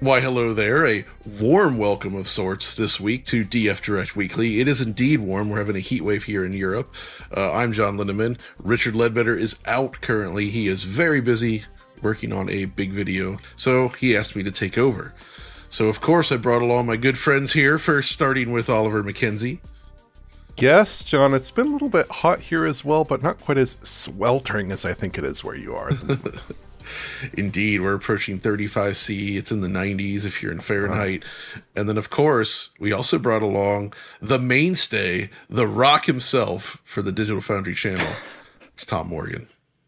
Why, hello there. A warm welcome of sorts this week to DF Direct Weekly. It is indeed warm. We're having a heat wave here in Europe. I'm John Lindemann. Richard Ledbetter is out currently. He is very busy working on a big video, so he asked me to take over. So, of course, I brought along my good friends here, first starting with Oliver McKenzie. Yes, John, it's been a little bit hot here as well, but not quite as sweltering as I think it is where you are at the moment. Indeed, we're approaching 35°C. It's in the 90s if you're in Fahrenheit. And then, of course, we also brought along the mainstay, the Rock himself for the Digital Foundry channel. It's Tom Morgan.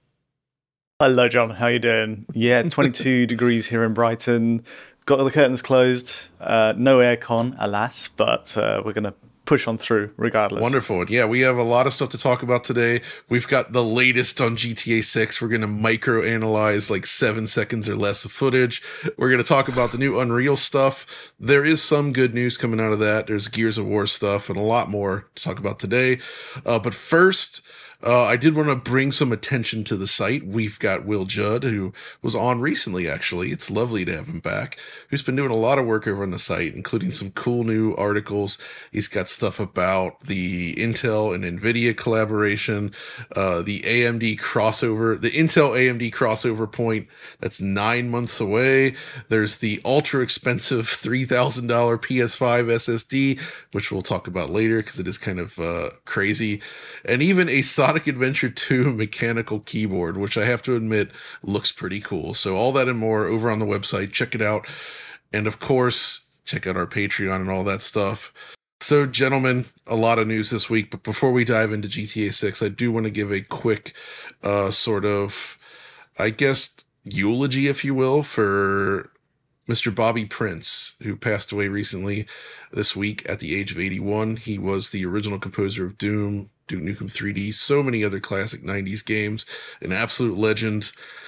Hello, John. How you doing? Yeah, 22 degrees here in Brighton. Got all the curtains closed. No aircon, alas, but we're going to push on through regardless. Wonderful. Yeah, we have a lot of stuff to talk about today. We've got the latest on GTA 6. We're going to micro-analyze like 7 seconds or less of footage. We're going to talk about the new Unreal stuff. There is some good news coming out of that. There's Gears of War stuff and a lot more to talk about today. But first, I did want to bring some attention to the site. We've got Will Judd, who was on recently, actually. It's lovely to have him back, who's been doing a lot of work over on the site, including some cool new articles. He's got stuff about the Intel and NVIDIA collaboration, the AMD crossover, the Intel AMD crossover point that's 9 months away. There's the ultra expensive $3,000 PS5 SSD, which we'll talk about later because it is kind of crazy. And even a Sonic Adventure 2 mechanical keyboard, which I have to admit looks pretty cool. So all that and more over on the website. Check it out. And of course, check out our Patreon and all that stuff. So, gentlemen, a lot of news this week. But before we dive into GTA 6, I do want to give a quick sort of, I guess, eulogy, if you will, for Mr. Bobby Prince, who passed away recently this week at the age of 81. He was the original composer of Doom, Duke Nukem 3D, so many other classic 90s games, an absolute legend.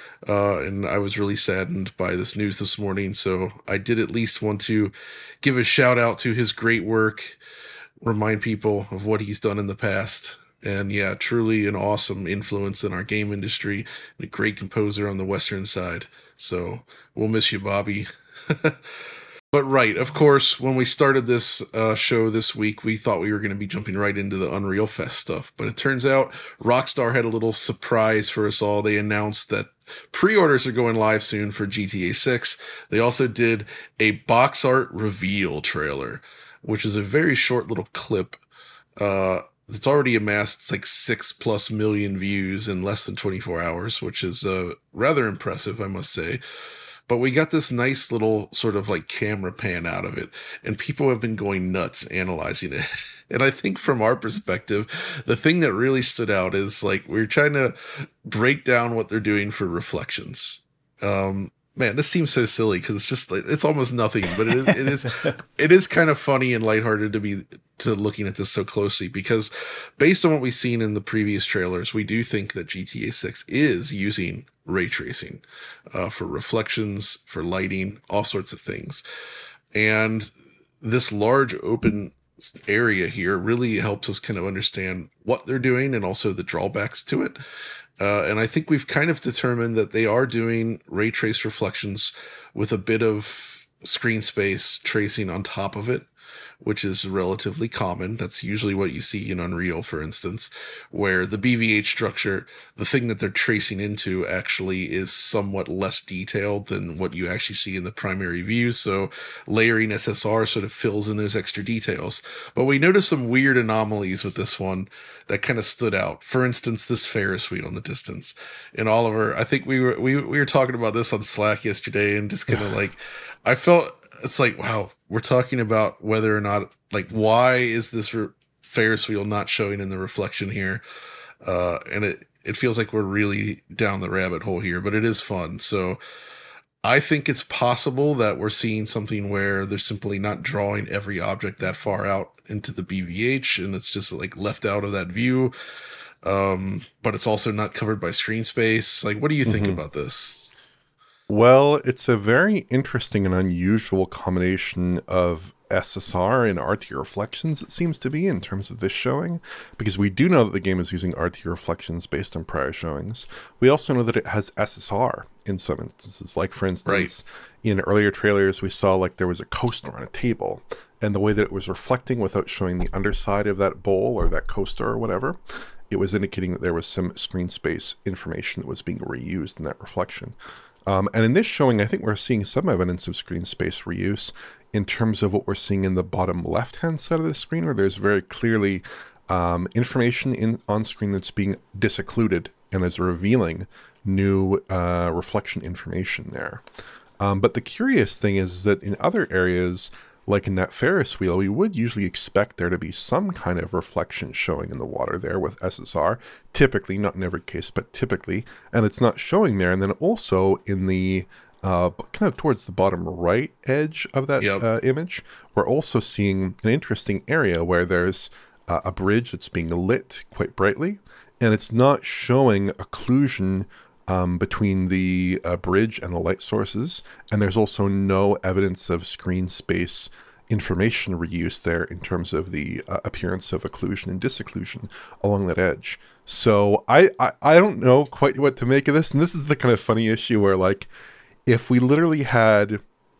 And I was really saddened by this news this morning. So I did at least want to give a shout out to his great work, remind people of what he's done in the past. And yeah, truly an awesome influence in our game industry and a great composer on the Western side. So we'll miss you, Bobby. But right, of course, when we started this show this week, we thought we were going to be jumping right into the Unreal Fest stuff. But it turns out Rockstar had a little surprise for us all. They announced that pre-orders are going live soon for GTA 6. They also did a box art reveal trailer, which is a very short little clip. It's already amassed it's like 6+ million views in less than 24 hours, which is rather impressive, I must say. But we got this nice little sort of like camera pan out of it, and people have been going nuts analyzing it. And I think from our perspective, the thing that really stood out is like we're trying to break down what they're doing for reflections. Man, this seems so silly because it's just it's almost nothing, but it is kind of funny and lighthearted to looking at this so closely, because based on what we've seen in the previous trailers, we do think that GTA 6 is using ray tracing for reflections, for lighting, all sorts of things. And this large open area here really helps us kind of understand what they're doing and also the drawbacks to it. And I think we've kind of determined that they are doing ray trace reflections with a bit of screen space tracing on top of it, which is relatively common. That's usually what you see in Unreal, for instance, where the BVH structure, the thing that they're tracing into, actually is somewhat less detailed than what you actually see in the primary view. So layering SSR sort of fills in those extra details. But we noticed some weird anomalies with this one that kind of stood out. For instance, this Ferris wheel in the distance. And Oliver, I think we were talking about this on Slack yesterday, and just kind of like, I felt it's like, wow, we're talking about whether or not, like, why is this Ferris wheel not showing in the reflection here? And it feels like we're really down the rabbit hole here, but it is fun. So I think it's possible that we're seeing something where they're simply not drawing every object that far out into the BVH, and it's just like left out of that view. But it's also not covered by screen space. Like, what do you think about this? Well, it's a very interesting and unusual combination of SSR and RT reflections, it seems to be, in terms of this showing, because we do know that the game is using RT reflections based on prior showings. We also know that it has SSR in some instances. Like, for instance, in earlier trailers, we saw like there was a coaster on a table, and the way that it was reflecting without showing the underside of that bowl or that coaster or whatever, it was indicating that there was some screen space information that was being reused in that reflection. And in this showing, I think we're seeing some evidence of screen space reuse in terms of what we're seeing in the bottom left-hand side of the screen, where there's very clearly information on screen that's being disoccluded and is revealing new reflection information there. But the curious thing is that in other areas, like in that Ferris wheel, we would usually expect there to be some kind of reflection showing in the water there with SSR, typically, not in every case, but typically, and it's not showing there. And then also in the kind of towards the bottom right edge of that image, we're also seeing an interesting area where there's a bridge that's being lit quite brightly, and it's not showing occlusion between the bridge and the light sources, and there's also no evidence of screen space information reuse there in terms of the appearance of occlusion and disocclusion along that edge. So I don't know quite what to make of this, and this is the kind of funny issue where, like, if we literally had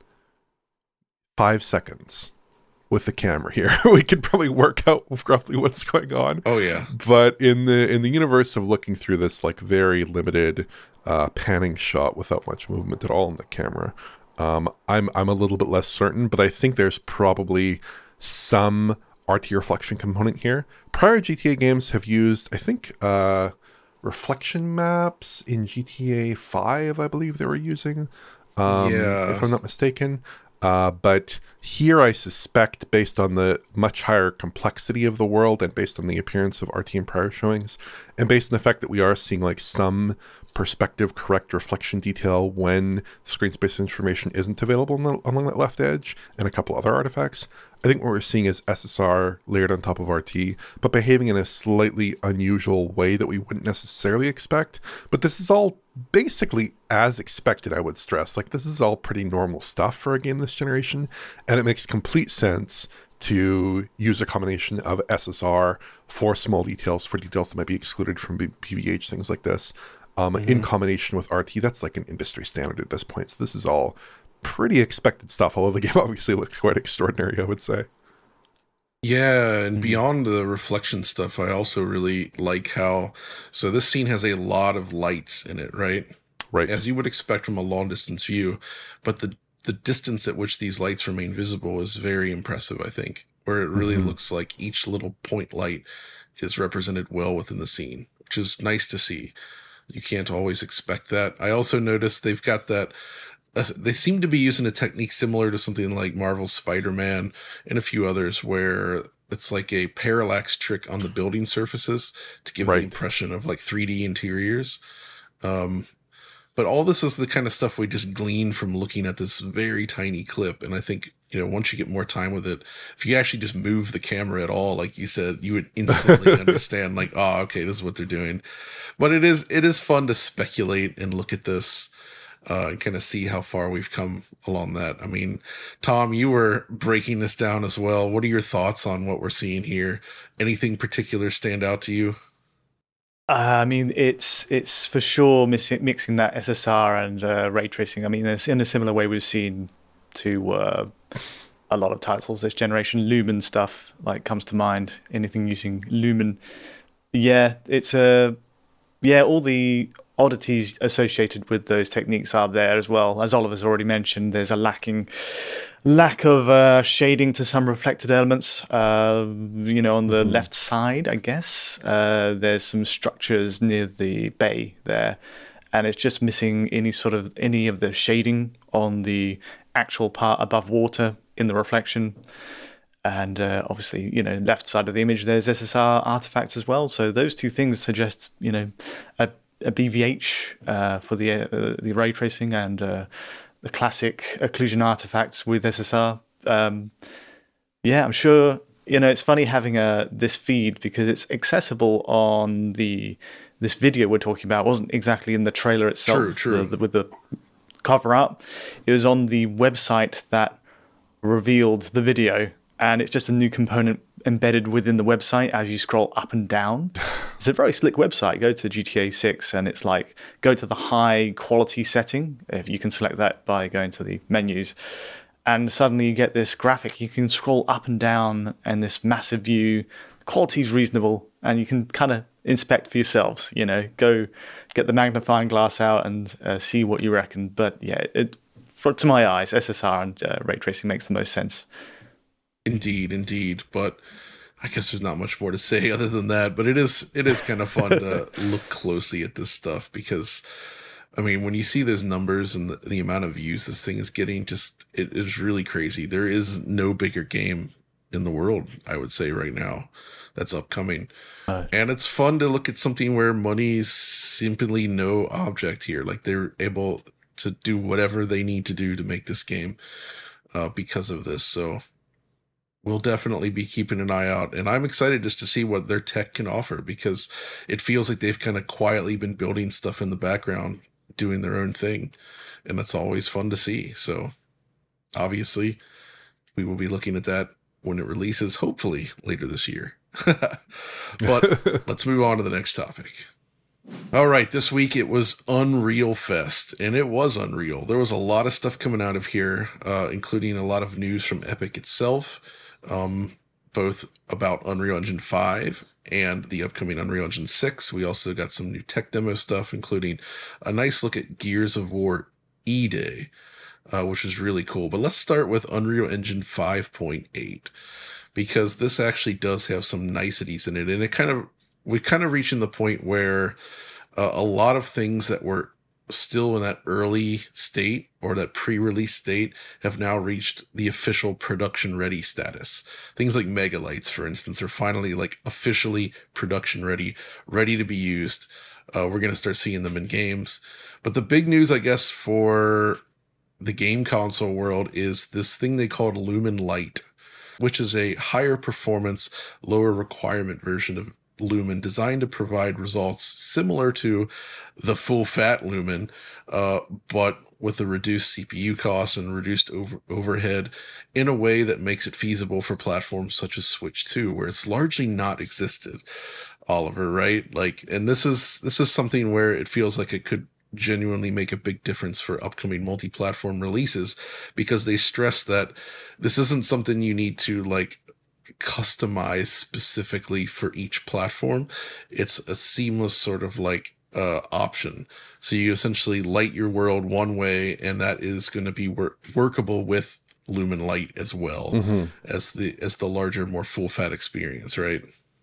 5 seconds with the camera here, we could probably work out roughly what's going on. Oh yeah. But in the universe of looking through this like very limited panning shot without much movement at all in the camera, I'm a little bit less certain, but I think there's probably some RT reflection component here. Prior GTA games have used, I think, reflection maps in GTA 5, I believe they were using, if I'm not mistaken. But here I suspect, based on the much higher complexity of the world and based on the appearance of RT and prior showings, and based on the fact that we are seeing like some perspective correct reflection detail when screen space information isn't available along that left edge and a couple other artifacts, I think what we're seeing is SSR layered on top of RT, but behaving in a slightly unusual way that we wouldn't necessarily expect. But this is all basically as expected, I would stress. Like, this is all pretty normal stuff for a game this generation, and it makes complete sense to use a combination of SSR for small details, for details that might be excluded from PVH, things like this, in combination with RT. That's like an industry standard at this point. So this is all pretty expected stuff, although the game obviously looks quite extraordinary, I would say. Yeah, and beyond the reflection stuff, I also really like how, so this scene has a lot of lights in it, right? Right. As you would expect from a long distance view, but the distance at which these lights remain visible is very impressive, I think, where it really looks like each little point light is represented well within the scene, which is nice to see. You can't always expect that. I also noticed they've got that, they seem to be using a technique similar to something like Marvel's Spider-Man and a few others, where it's like a parallax trick on the building surfaces to give the impression of like 3D interiors. But all this is the kind of stuff we just glean from looking at this very tiny clip. And I think, you know, once you get more time with it, if you actually just move the camera at all, like you said, you would instantly understand, like, oh, okay, this is what they're doing. But it is fun to speculate and look at this and kind of see how far we've come along that. I mean, Tom, you were breaking this down as well. What are your thoughts on what we're seeing here? Anything particular stand out to you? I mean, it's for sure mixing that SSR and ray tracing. I mean, in a similar way we've seen to a lot of titles this generation. Lumen stuff like comes to mind. Anything using Lumen, yeah, it's all the oddities associated with those techniques are there as well. As Oliver's already mentioned, there's a lack of shading to some reflected elements, on the left side, I guess. There's some structures near the bay there, and it's just missing any of the shading on the actual part above water in the reflection. And obviously, left side of the image, there's SSR artifacts as well. So those two things suggest, a BVH for the ray tracing and the classic occlusion artifacts with SSR. I'm sure, it's funny having this feed because it's accessible on this video we're talking about. It wasn't exactly in the trailer itself. True. With the cover up. It was on the website that revealed the video, and it's just a new component embedded within the website as you scroll up and down. It's a very slick website. Go to GTA 6 and it's like, go to the high quality setting. If you can select that by going to the menus. And suddenly you get this graphic. You can scroll up and down and this massive view. Quality is reasonable and you can kind of inspect for yourselves, go get the magnifying glass out and see what you reckon. But yeah, to my eyes, SSR and ray tracing makes the most sense. Indeed. But I guess there's not much more to say other than that. But it is kind of fun to look closely at this stuff because, I mean, when you see those numbers and the amount of views this thing is getting, it is really crazy. There is no bigger game in the world, I would say, right now that's upcoming. And it's fun to look at something where money's simply no object here. Like, they're able to do whatever they need to do to make this game because of this. So we'll definitely be keeping an eye out. And I'm excited just to see what their tech can offer because it feels like they've kind of quietly been building stuff in the background, doing their own thing. And that's always fun to see. So obviously we will be looking at that when it releases, hopefully later this year. But let's move on to the next topic. All right, this week it was Unreal Fest, and it was unreal. There was a lot of stuff coming out of here, including a lot of news from Epic itself, both about Unreal Engine 5 and the upcoming Unreal Engine 6. We also got some new tech demo stuff, including a nice look at Gears of War E-Day, which is really cool. But let's start with Unreal Engine 5.8, because this actually does have some niceties in it, and we're kind of reaching the point where a lot of things that were still in that early state or that pre-release state have now reached the official production ready status. Things like Megalights, for instance, are finally like officially production ready to be used. We're going to start seeing them in games. But the big news, I guess, for the game console world is this thing they called Lumen Light, which is a higher performance, lower requirement version of Lumen designed to provide results similar to the full fat Lumen, but with a reduced CPU costs and reduced overhead in a way that makes it feasible for platforms such as Switch 2, where it's largely not existed, Oliver, right? Like, and this is something where it feels like it could genuinely make a big difference for upcoming multi-platform releases, because they stress that this isn't something you need to like customize specifically for each platform. It's a seamless sort of like option. So you essentially light your world one way, and that is going to be workable with Lumen Light as well, as the larger, more full fat experience, right?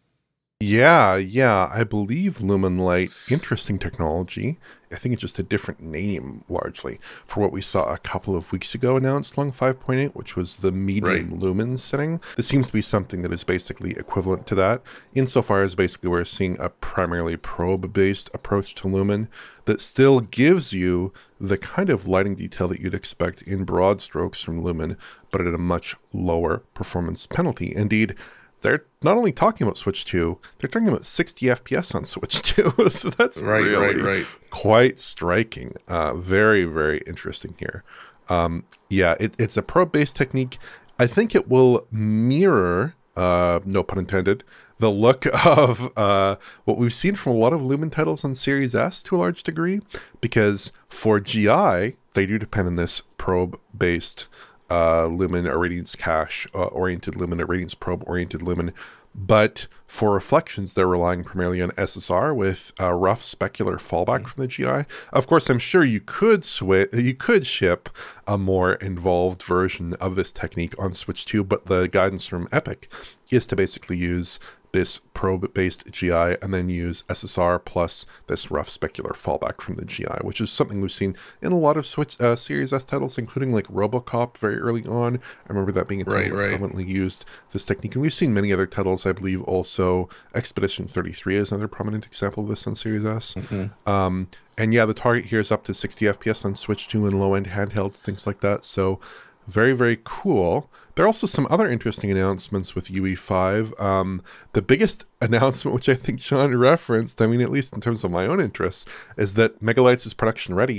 Yeah, I believe Lumen Light, interesting technology. I think it's just a different name, largely, for what we saw a couple of weeks ago announced along 5.8, which was the medium lumen setting. This seems to be something that is basically equivalent to that, insofar as basically we're seeing a primarily probe-based approach to lumen that still gives you the kind of lighting detail that you'd expect in broad strokes from lumen, but at a much lower performance penalty. Indeed, they're not only talking about Switch 2, they're talking about 60 FPS on Switch 2. So that's really quite striking. Very, very interesting here. It's a probe-based technique. I think it will mirror, no pun intended, the look of what we've seen from a lot of Lumen titles on Series S to a large degree, because for GI, they do depend on this probe-based lumen irradiance cache oriented lumen, irradiance probe oriented lumen. But for reflections, they're relying primarily on SSR with a rough specular fallback from the GI. Of course, I'm sure you could ship a more involved version of this technique on Switch 2, but the guidance from Epic is to basically use this probe-based GI and then use SSR plus this rough specular fallback from the GI, which is something we've seen in a lot of Switch Series S titles, including like RoboCop very early on. I remember that being a title that prominently used this technique. And we've seen many other titles, I believe also Expedition 33 is another prominent example of this on Series S. And yeah, the target here is up to 60 FPS on Switch 2 and low-end handhelds, things like that. So very, very cool. There are also some other interesting announcements with UE5. The biggest announcement, which I think Sean referenced, I mean, at least in terms of my own interests, is that Megalights is production ready.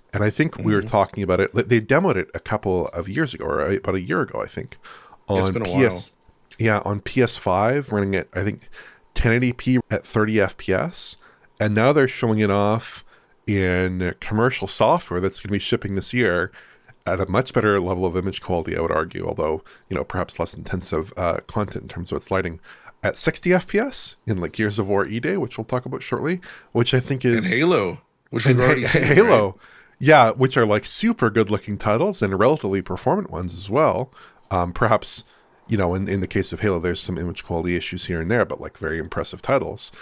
And I think we were talking about it. They demoed it a couple of years ago, or about a year ago, I think. It's been a while. Yeah, on PS5, running at, I think, 1080p at 30 FPS. And now they're showing it off in commercial software that's going to be shipping this year at a much better level of image quality, I would argue, although, perhaps less intensive content in terms of its lighting. At 60 FPS in like Gears of War E-Day, which we'll talk about shortly, which I think is... And Halo, which we've already seen. Halo. Right? Yeah, which are like super good looking titles and relatively performant ones as well. Perhaps, in the case of Halo, there's some image quality issues here and there, but like very impressive titles.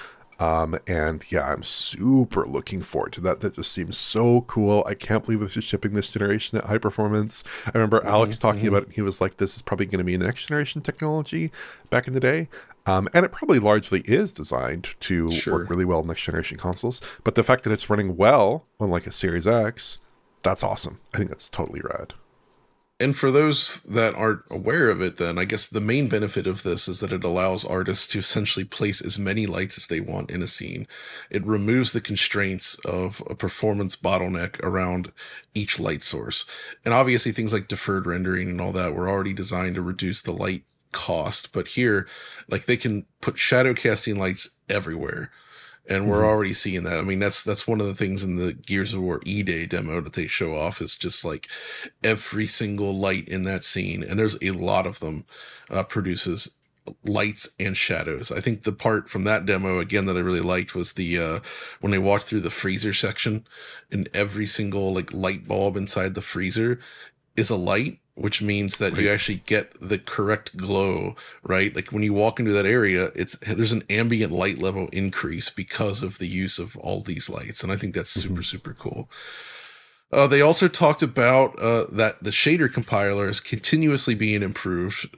And yeah, I'm super looking forward to that. That just seems so cool. I can't believe this is shipping this generation at high performance. I remember Alex talking about it. He was like, this is probably going to be a next generation technology back in the day. And it probably largely is designed to work really well in next generation consoles. But the fact that it's running well on like a Series X, that's awesome. I think that's totally rad. And for those that aren't aware of it, then I guess the main benefit of this is that it allows artists to essentially place as many lights as they want in a scene. It removes the constraints of a performance bottleneck around each light source. And obviously things like deferred rendering and all that were already designed to reduce the light cost. But here, like, they can put shadow casting lights everywhere. And we're already seeing that. I mean, that's one of the things in the Gears of War E-Day demo that they show off is just like every single light in that scene. And there's a lot of them, produces lights and shadows. I think the part from that demo, again, that I really liked was the, when they walked through the freezer section and every single like light bulb inside the freezer is a light, which means that you actually get the correct glow, right? Like when you walk into that area, there's an ambient light level increase because of the use of all these lights. And I think that's super, super cool. They also talked about that the shader compiler is continuously being improved.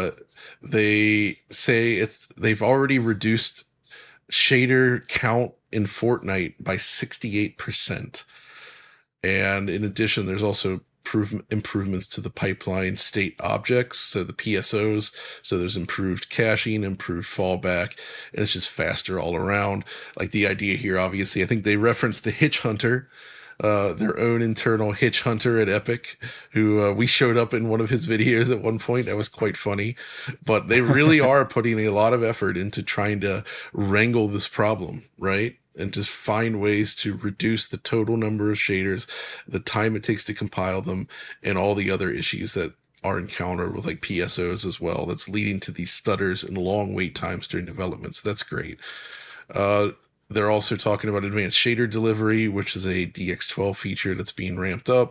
They say they've already reduced shader count in Fortnite by 68%. And in addition, there's also improvements to the pipeline state objects, so the PSOs. So there's improved caching, improved fallback, and it's just faster all around. Like the idea here, obviously, I think they referenced the Hitch Hunter, their own internal Hitch Hunter at Epic, who we showed up in one of his videos at one point. That was quite funny. But they really are putting a lot of effort into trying to wrangle this problem, right? And just find ways to reduce the total number of shaders, the time it takes to compile them, and all the other issues that are encountered with like PSOs as well. That's leading to these stutters and long wait times during development. So that's great. They're also talking about advanced shader delivery, which is a DX12 feature that's being ramped up.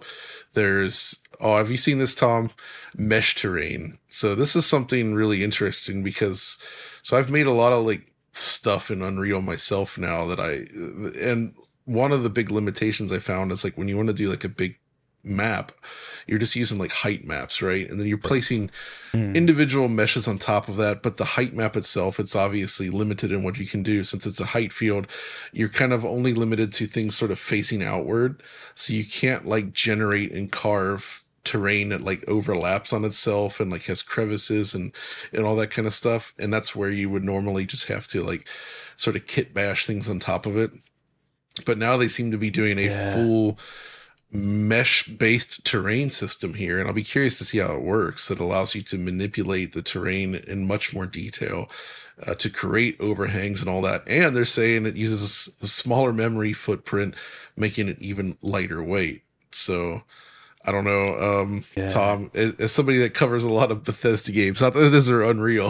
Have you seen this, Tom? Mesh terrain. So this is something really interesting because, I've made a lot of like stuff in Unreal myself now and one of the big limitations I found is like when you want to do like a big map, you're just using like height maps, right? And then you're placing individual meshes on top of that, but the height map itself, it's obviously limited in what you can do. Since it's a height field, you're kind of only limited to things sort of facing outward, so you can't like generate and carve terrain that like overlaps on itself and like has crevices and all that kind of stuff. And that's where you would normally just have to like sort of kit bash things on top of it. But now they seem to be doing a full mesh based terrain system here. And I'll be curious to see how it works. That allows you to manipulate the terrain in much more detail, to create overhangs and all that. And they're saying it uses a smaller memory footprint, making it even lighter weight. So I don't know, Tom, as somebody that covers a lot of Bethesda games, not that it is or Unreal,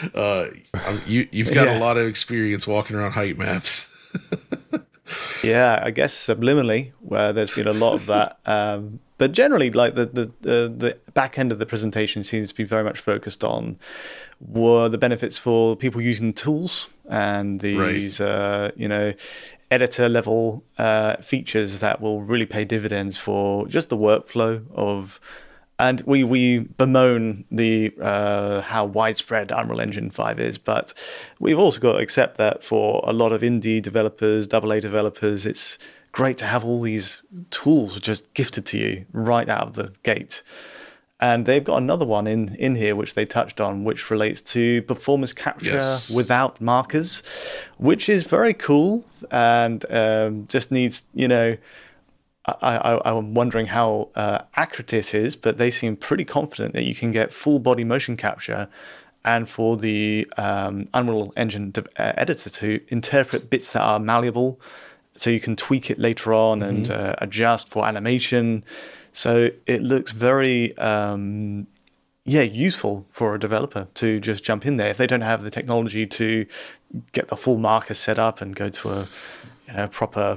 you've got a lot of experience walking around height maps. Yeah, I guess subliminally, where there's been a lot of that. But generally, like the back end of the presentation seems to be very much focused on the benefits for people using tools and these, editor level features that will really pay dividends for just the workflow of. And we bemoan the how widespread Unreal Engine 5 is, but we've also got to accept that for a lot of indie developers, AA developers, it's great to have all these tools just gifted to you right out of the gate. And they've got another one in here, which they touched on, which relates to performance capture without markers, which is very cool and just needs, I'm wondering how accurate it is, but they seem pretty confident that you can get full body motion capture, and for the Unreal Engine editor to interpret bits that are malleable, so you can tweak it later on and adjust for animation. So it looks very useful for a developer to just jump in there if they don't have the technology to get the full marker set up and go to a proper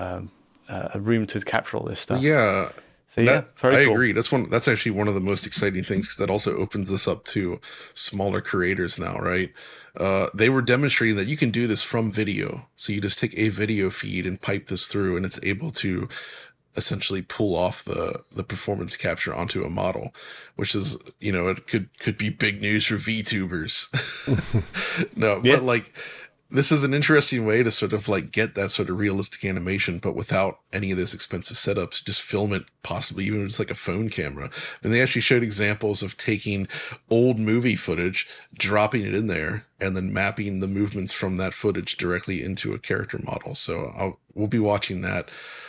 a room to capture all this stuff. Yeah. So yeah, very cool. I agree. That's actually one of the most exciting things, because that also opens this up to smaller creators now, right? They were demonstrating that you can do this from video. So you just take a video feed and pipe this through, and it's able to essentially pull off the performance capture onto a model, which is, it could be big news for VTubers. But like, this is an interesting way to sort of like get that sort of realistic animation, but without any of those expensive setups. Just film it, possibly even just like a phone camera. And they actually showed examples of taking old movie footage, dropping it in there, and then mapping the movements from that footage directly into a character model. So we'll be watching that.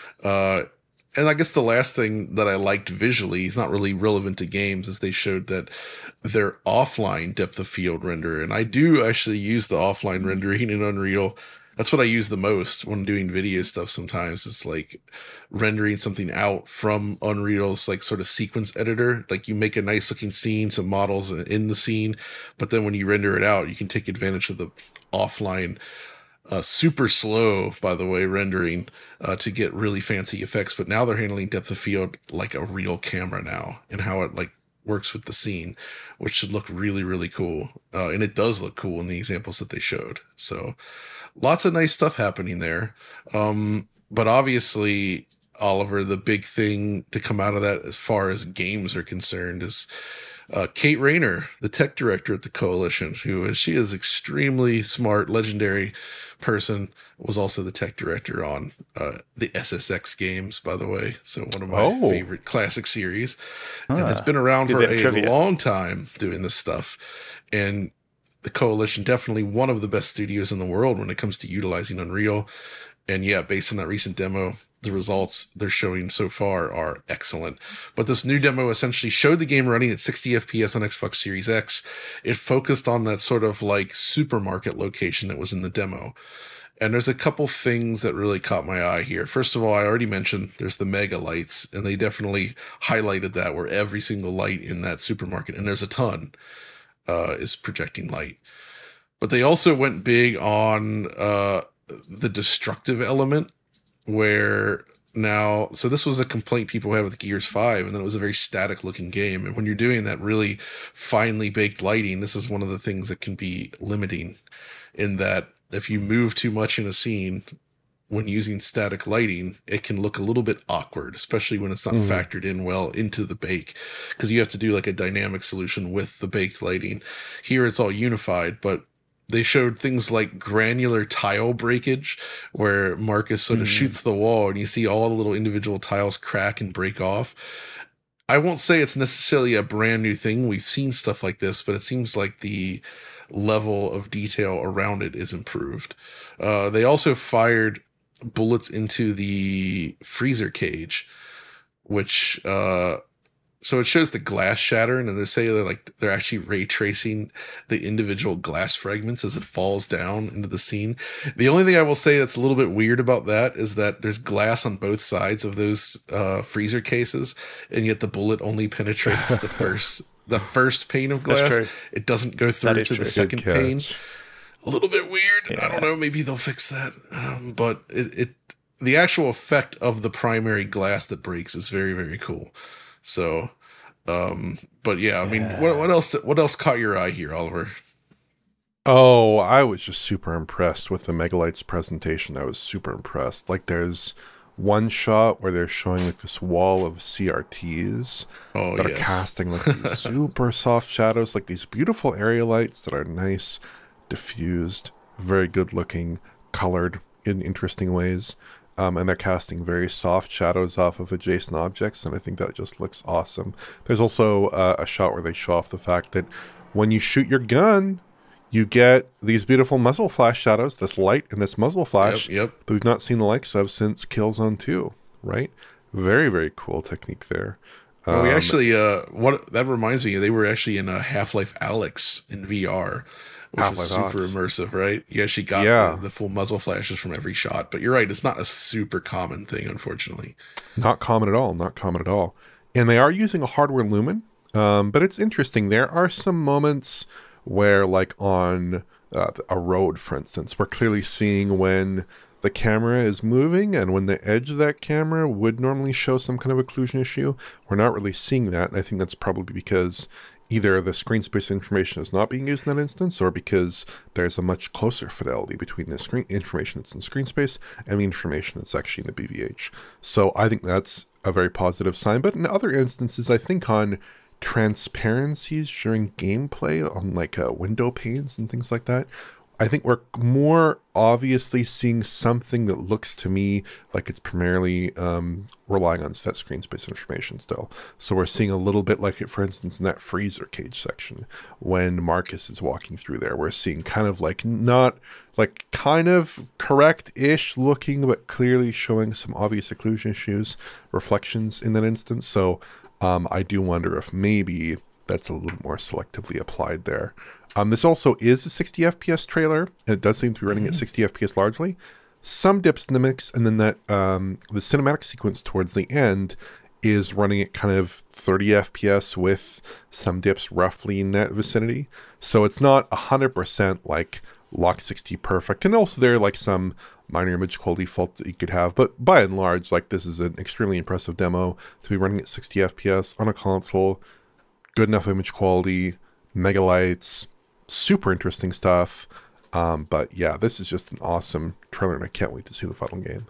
And I guess the last thing that I liked visually, is not really relevant to games, is they showed that their offline depth of field render. And I do actually use the offline rendering in Unreal. That's what I use the most when doing video stuff sometimes. It's like rendering something out from Unreal's like sort of sequence editor. Like you make a nice looking scene, some models in the scene, but then when you render it out, you can take advantage of the offline super slow, by the way, rendering to get really fancy effects. But now they're handling depth of field like a real camera now, and how it like works with the scene, which should look really, really cool. And it does look cool in the examples that they showed. So lots of nice stuff happening there. But obviously, Oliver, the big thing to come out of that as far as games are concerned is Kate Rayner, the tech director at the Coalition, she is extremely smart, legendary person, was also the tech director on the SSX games, by the way. So one of my favorite classic series, and has been around for a long time doing this stuff. And the Coalition, definitely one of the best studios in the world when it comes to utilizing Unreal. And yeah, based on that recent demo, the results they're showing so far are excellent. But this new demo essentially showed the game running at 60 FPS on Xbox Series X. It focused on that sort of like supermarket location that was in the demo. And there's a couple things that really caught my eye here. First of all, I already mentioned there's the mega lights, and they definitely highlighted that, where every single light in that supermarket, and there's a ton, is projecting light. But they also went big on the destructive element, where now, so this was a complaint people had with Gears 5, and then it was a very static looking game. And when you're doing that really finely baked lighting, this is one of the things that can be limiting, in that if you move too much in a scene when using static lighting, it can look a little bit awkward, especially when it's not factored in well into the bake, because you have to do like a dynamic solution with the baked lighting. Here it's all unified, but they showed things like granular tile breakage, where Marcus sort of shoots the wall and you see all the little individual tiles crack and break off. I won't say it's necessarily a brand new thing. We've seen stuff like this, but it seems like the level of detail around it is improved. They also fired bullets into the freezer cage, which so it shows the glass shattering, and they say they're actually ray tracing the individual glass fragments as it falls down into the scene. The only thing I will say that's a little bit weird about that is that there's glass on both sides of those freezer cases, and yet the bullet only penetrates the first pane of glass. It doesn't go through to the second pane. A little bit weird. Yeah. I don't know. Maybe they'll fix that. But the actual effect of the primary glass that breaks is very, very cool. So, but yeah, I mean, what else caught your eye here, Oliver? Oh, I was just super impressed with the Megalites presentation. I was super impressed. Like, there's one shot where they're showing like this wall of CRTs that are casting like these super soft shadows, like these beautiful area lights that are nice, diffused, very good looking, colored in interesting ways. And they're casting very soft shadows off of adjacent objects, and I think that just looks awesome. There's also a shot where they show off the fact that when you shoot your gun, you get these beautiful muzzle flash shadows, this light and this muzzle flash that we've not seen the likes of since Killzone 2, right? Very, very cool technique there. Well, we actually, what that reminds me, they were actually in Half-Life Alyx in VR, which was Half-Life super Alyx. immersive, right? You actually got Yeah, the full muzzle flashes from every shot. But you're right, it's not a super common thing, unfortunately. not common at all. Not common at all. And they are using a hardware lumen, but it's interesting. There are some moments where, like on a road, for instance, we're clearly seeing when the camera is moving and when the edge of that camera would normally show some kind of occlusion issue. We're not really seeing that. And I think that's probably because either the screen space information is not being used in that instance, or because there's a much closer fidelity between the screen information that's in screen space and the information that's actually in the BVH. So I think that's a very positive sign. But in other instances, I think on transparencies during gameplay, on like window panes and things like that, I think we're more obviously seeing something that looks to me like it's primarily relying on set screen space information still. So we're seeing a little bit like it, for instance, in that freezer cage section when Marcus is walking through there. We're seeing kind of like not like kind of correct-ish looking, but clearly showing some obvious occlusion issues, reflections in that instance. So I do wonder if maybe that's a little more selectively applied there. This also is a 60 FPS trailer, and it does seem to be running at 60 FPS largely. Some dips in the mix, and then that the cinematic sequence towards the end is running at kind of 30 FPS with some dips roughly in that vicinity. So it's not 100% like lock 60 perfect. And also there are like some minor image quality faults that you could have. But by and large, like this is an extremely impressive demo to be running at 60 FPS on a console. Good enough image quality, megalights, super interesting stuff. But yeah, this is just an awesome trailer, and I can't wait to see the final game.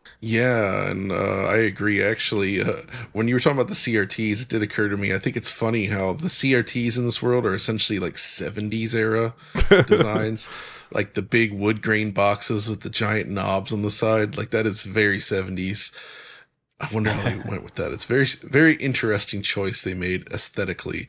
Yeah, and I agree. Actually, when you were talking about the CRTs, it did occur to me. I think it's funny how the CRTs in this world are essentially like 70s era designs, like the big wood grain boxes with the giant knobs on the side. Like that is very 70s. I wonder how they went with that. It's very, very interesting choice they made aesthetically.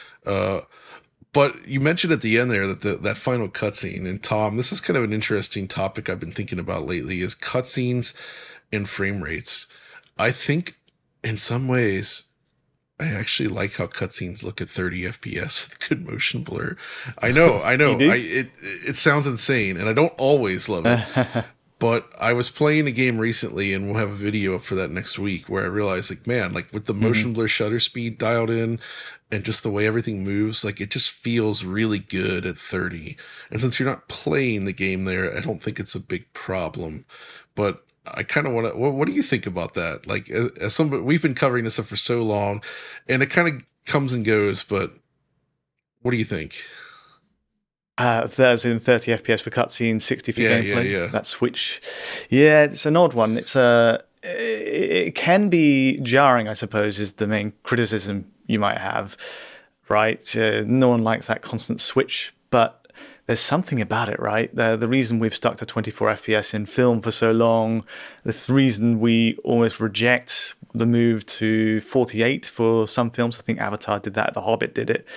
But you mentioned at the end there that that final cutscene, and Tom, this is kind of an interesting topic I've been thinking about lately, is cutscenes and frame rates. I think in some ways, I actually like how cutscenes look at 30 FPS with good motion blur. I know. You do? It sounds insane, and I don't always love it. But I was playing a game recently, and we'll have a video up for that next week, where I realized, like, man, like with the motion blur shutter speed dialed in and just the way everything moves, like it just feels really good at 30. And since you're not playing the game there, I don't think it's a big problem. But I kind of want to, what do you think about that? Like, as somebody, we've been covering this stuff for so long, and it kind of comes and goes, but what do you think? There's in 30 FPS for cutscenes, 60 for gameplay. Yeah. That switch, yeah, it's an odd one. It can be jarring, I suppose, is the main criticism you might have, right? No one likes that constant switch, but there's something about it, right? The reason we've stuck to 24 FPS in film for so long, the reason we almost reject the move to 48 for some films. I think Avatar did that, The Hobbit did it.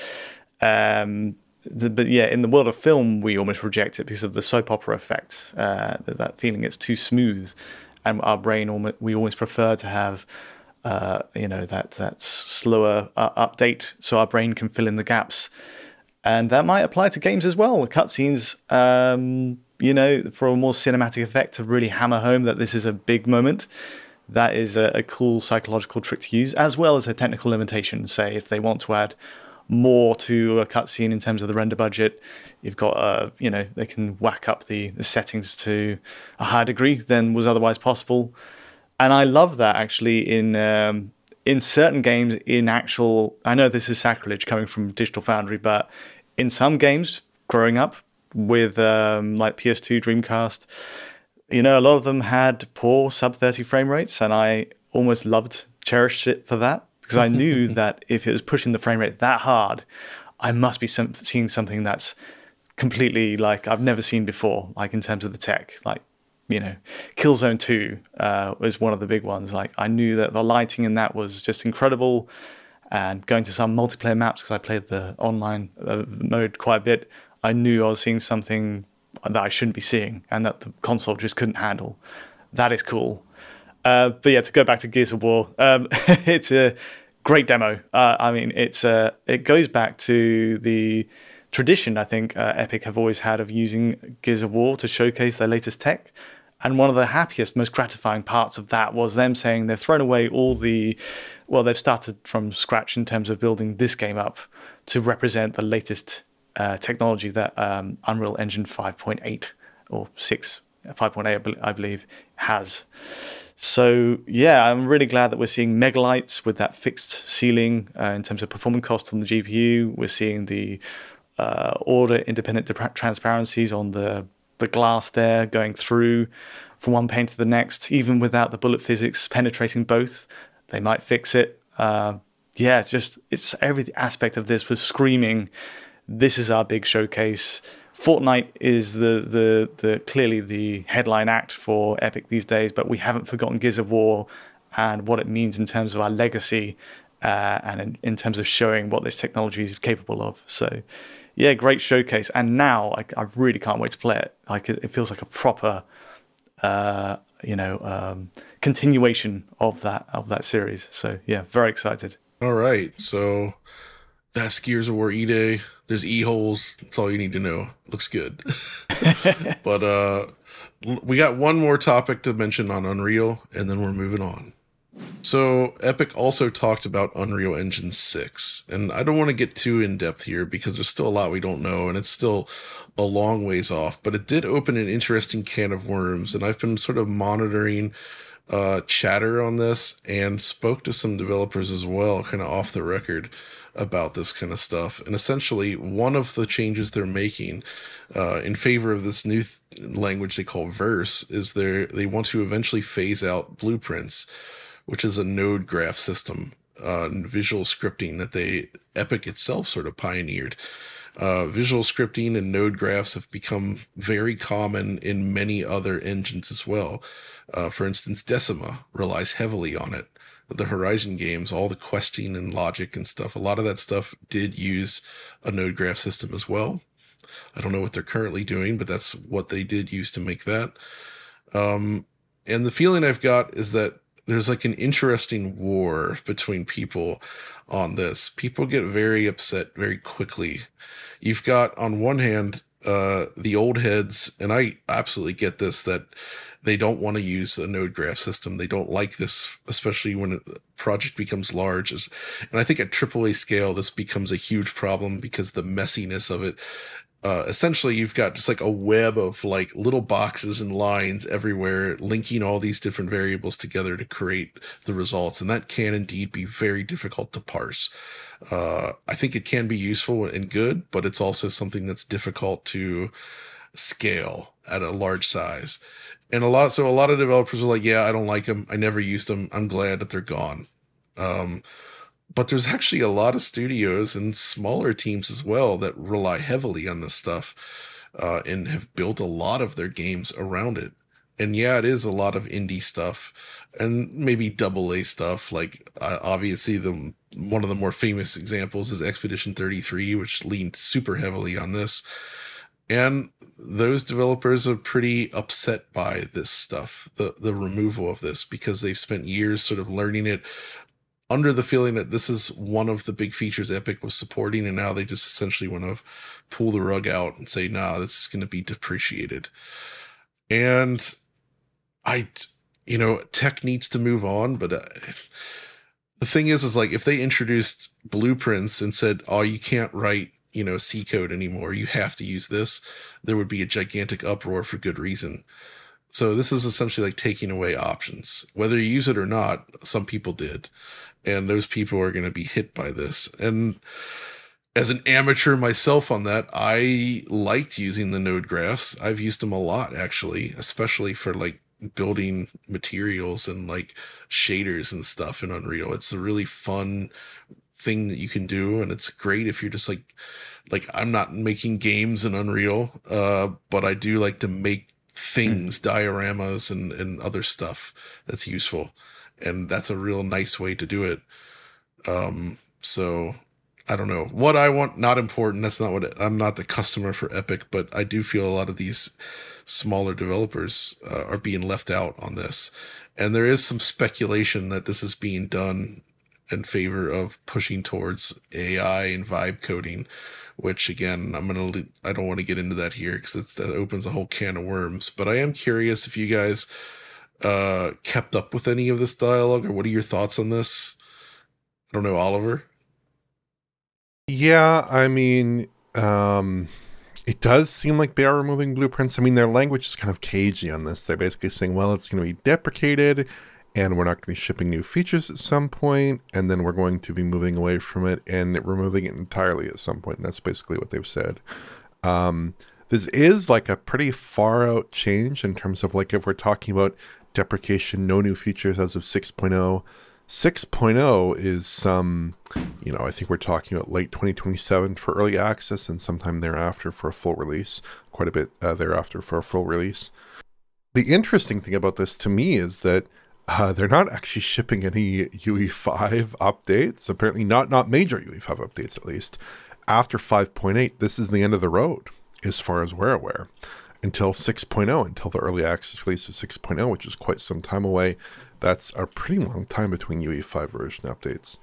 But yeah, in the world of film, we almost reject it because of the soap opera effect, that feeling it's too smooth, and our brain we always prefer to have, that slower update, so our brain can fill in the gaps, and that might apply to games as well. Cutscenes, for a more cinematic effect to really hammer home that this is a big moment. That is a cool psychological trick to use, as well as a technical limitation. Say if they want to add more to a cutscene in terms of the render budget, you've got they can whack up the settings to a higher degree than was otherwise possible. And I love that actually in certain games. I know this is sacrilege coming from Digital Foundry, but in some games growing up with like PS2, Dreamcast, a lot of them had poor sub 30 frame rates, and I almost cherished it for that. Because I knew that if it was pushing the frame rate that hard, I must be seeing something that's completely like I've never seen before, like in terms of the tech. Like, Killzone 2 was one of the big ones. Like, I knew that the lighting in that was just incredible. And going to some multiplayer maps, because I played the online mode quite a bit, I knew I was seeing something that I shouldn't be seeing and that the console just couldn't handle. That is cool. But yeah, to go back to Gears of War, it's a great demo. I mean, it goes back to the tradition I think Epic have always had of using Gears of War to showcase their latest tech. And one of the happiest, most gratifying parts of that was them saying they've thrown away they've started from scratch in terms of building this game up to represent the latest technology that Unreal Engine 5.8 or 6, 5.8, I believe, has. So, yeah, I'm really glad that we're seeing megalights with that fixed ceiling in terms of performance cost on the GPU. We're seeing the order-independent transparencies on the glass there going through from one pane to the next, even without the bullet physics penetrating both. They might fix it. It's every aspect of this was screaming, this is our big showcase. Fortnite is the clearly the headline act for Epic these days, but we haven't forgotten Gears of War and what it means in terms of our legacy and in terms of showing what this technology is capable of. So, yeah, great showcase. And now I really can't wait to play it. Like it feels like a proper, continuation of that series. So yeah, very excited. All right, so that's Gears of War E-Day. There's E-holes. That's all you need to know. Looks good. But we got one more topic to mention on Unreal, and then we're moving on. So Epic also talked about Unreal Engine 6, and I don't want to get too in-depth here because there's still a lot we don't know, and it's still a long ways off, but it did open an interesting can of worms, and I've been sort of monitoring chatter on this and spoke to some developers as well, kind of off the record, about this kind of stuff. And essentially, one of the changes they're making in favor of this new language they call Verse is they want to eventually phase out Blueprints, which is a node graph system, visual scripting that Epic itself sort of pioneered. Visual scripting and node graphs have become very common in many other engines as well. For instance, Decima relies heavily on it. The Horizon games, all the questing and logic and stuff, a lot of that stuff did use a node graph system as well. I don't know what they're currently doing, but that's what they did use to make that. And the feeling I've got is that there's like an interesting war between people on this. People get very upset very quickly. You've got, on one hand, the old heads, and I absolutely get this, that they don't want to use a node graph system. They don't like this, especially when a project becomes large. And I think at AAA scale, this becomes a huge problem because the messiness of it. Essentially, you've got just like a web of like little boxes and lines everywhere, linking all these different variables together to create the results. And that can indeed be very difficult to parse. I think it can be useful and good, but it's also something that's difficult to scale at a large size. And a lot of developers are like, yeah, I don't like them. I never used them. I'm glad that they're gone. But there's actually a lot of studios and smaller teams as well that rely heavily on this stuff and have built a lot of their games around it. And yeah, it is a lot of indie stuff and maybe AA stuff. Like obviously one of the more famous examples is Expedition 33, which leaned super heavily on this. And those developers are pretty upset by this stuff, the removal of this, because they've spent years sort of learning it under the feeling that this is one of the big features Epic was supporting, and now they just essentially want to pull the rug out and say, nah, this is going to be depreciated. And tech needs to move on, but the thing is like if they introduced Blueprints and said, oh, you can't write C code anymore, you have to use this, there would be a gigantic uproar for good reason. So this is essentially like taking away options. Whether you use it or not, some people did. And those people are going to be hit by this. And as an amateur myself on that, I liked using the node graphs. I've used them a lot, actually, especially for like building materials and like shaders and stuff in Unreal. It's a really fun thing that you can do, and it's great if you're just like I'm not making games in Unreal, but I do like to make things, dioramas and other stuff that's useful, and that's a real nice way to do it. So I don't know what I want, not important. That's not I'm not the customer for Epic, but I do feel a lot of these smaller developers are being left out on this. And there is some speculation that this is being done in favor of pushing towards AI and vibe coding, which again, I don't want to get into that here because that opens a whole can of worms. But I am curious if you guys kept up with any of this dialogue, or what are your thoughts on this? I don't know, Oliver. Yeah, I mean, it does seem like they are removing blueprints. I mean, their language is kind of cagey on this. They're basically saying, well, it's going to be deprecated, and we're not going to be shipping new features at some point, and then we're going to be moving away from it and removing it entirely at some point. And that's basically what they've said. This is like a pretty far out change in terms of like if we're talking about deprecation, no new features as of 6.0. 6.0 is some, I think we're talking about late 2027 for early access and sometime thereafter for a full release, quite a bit thereafter for a full release. The interesting thing about this to me is that they're not actually shipping any UE5 updates, apparently not major UE5 updates at least. After 5.8, this is the end of the road as far as we're aware, until 6.0, until the early access release of 6.0, which is quite some time away. That's a pretty long time between UE5 version updates.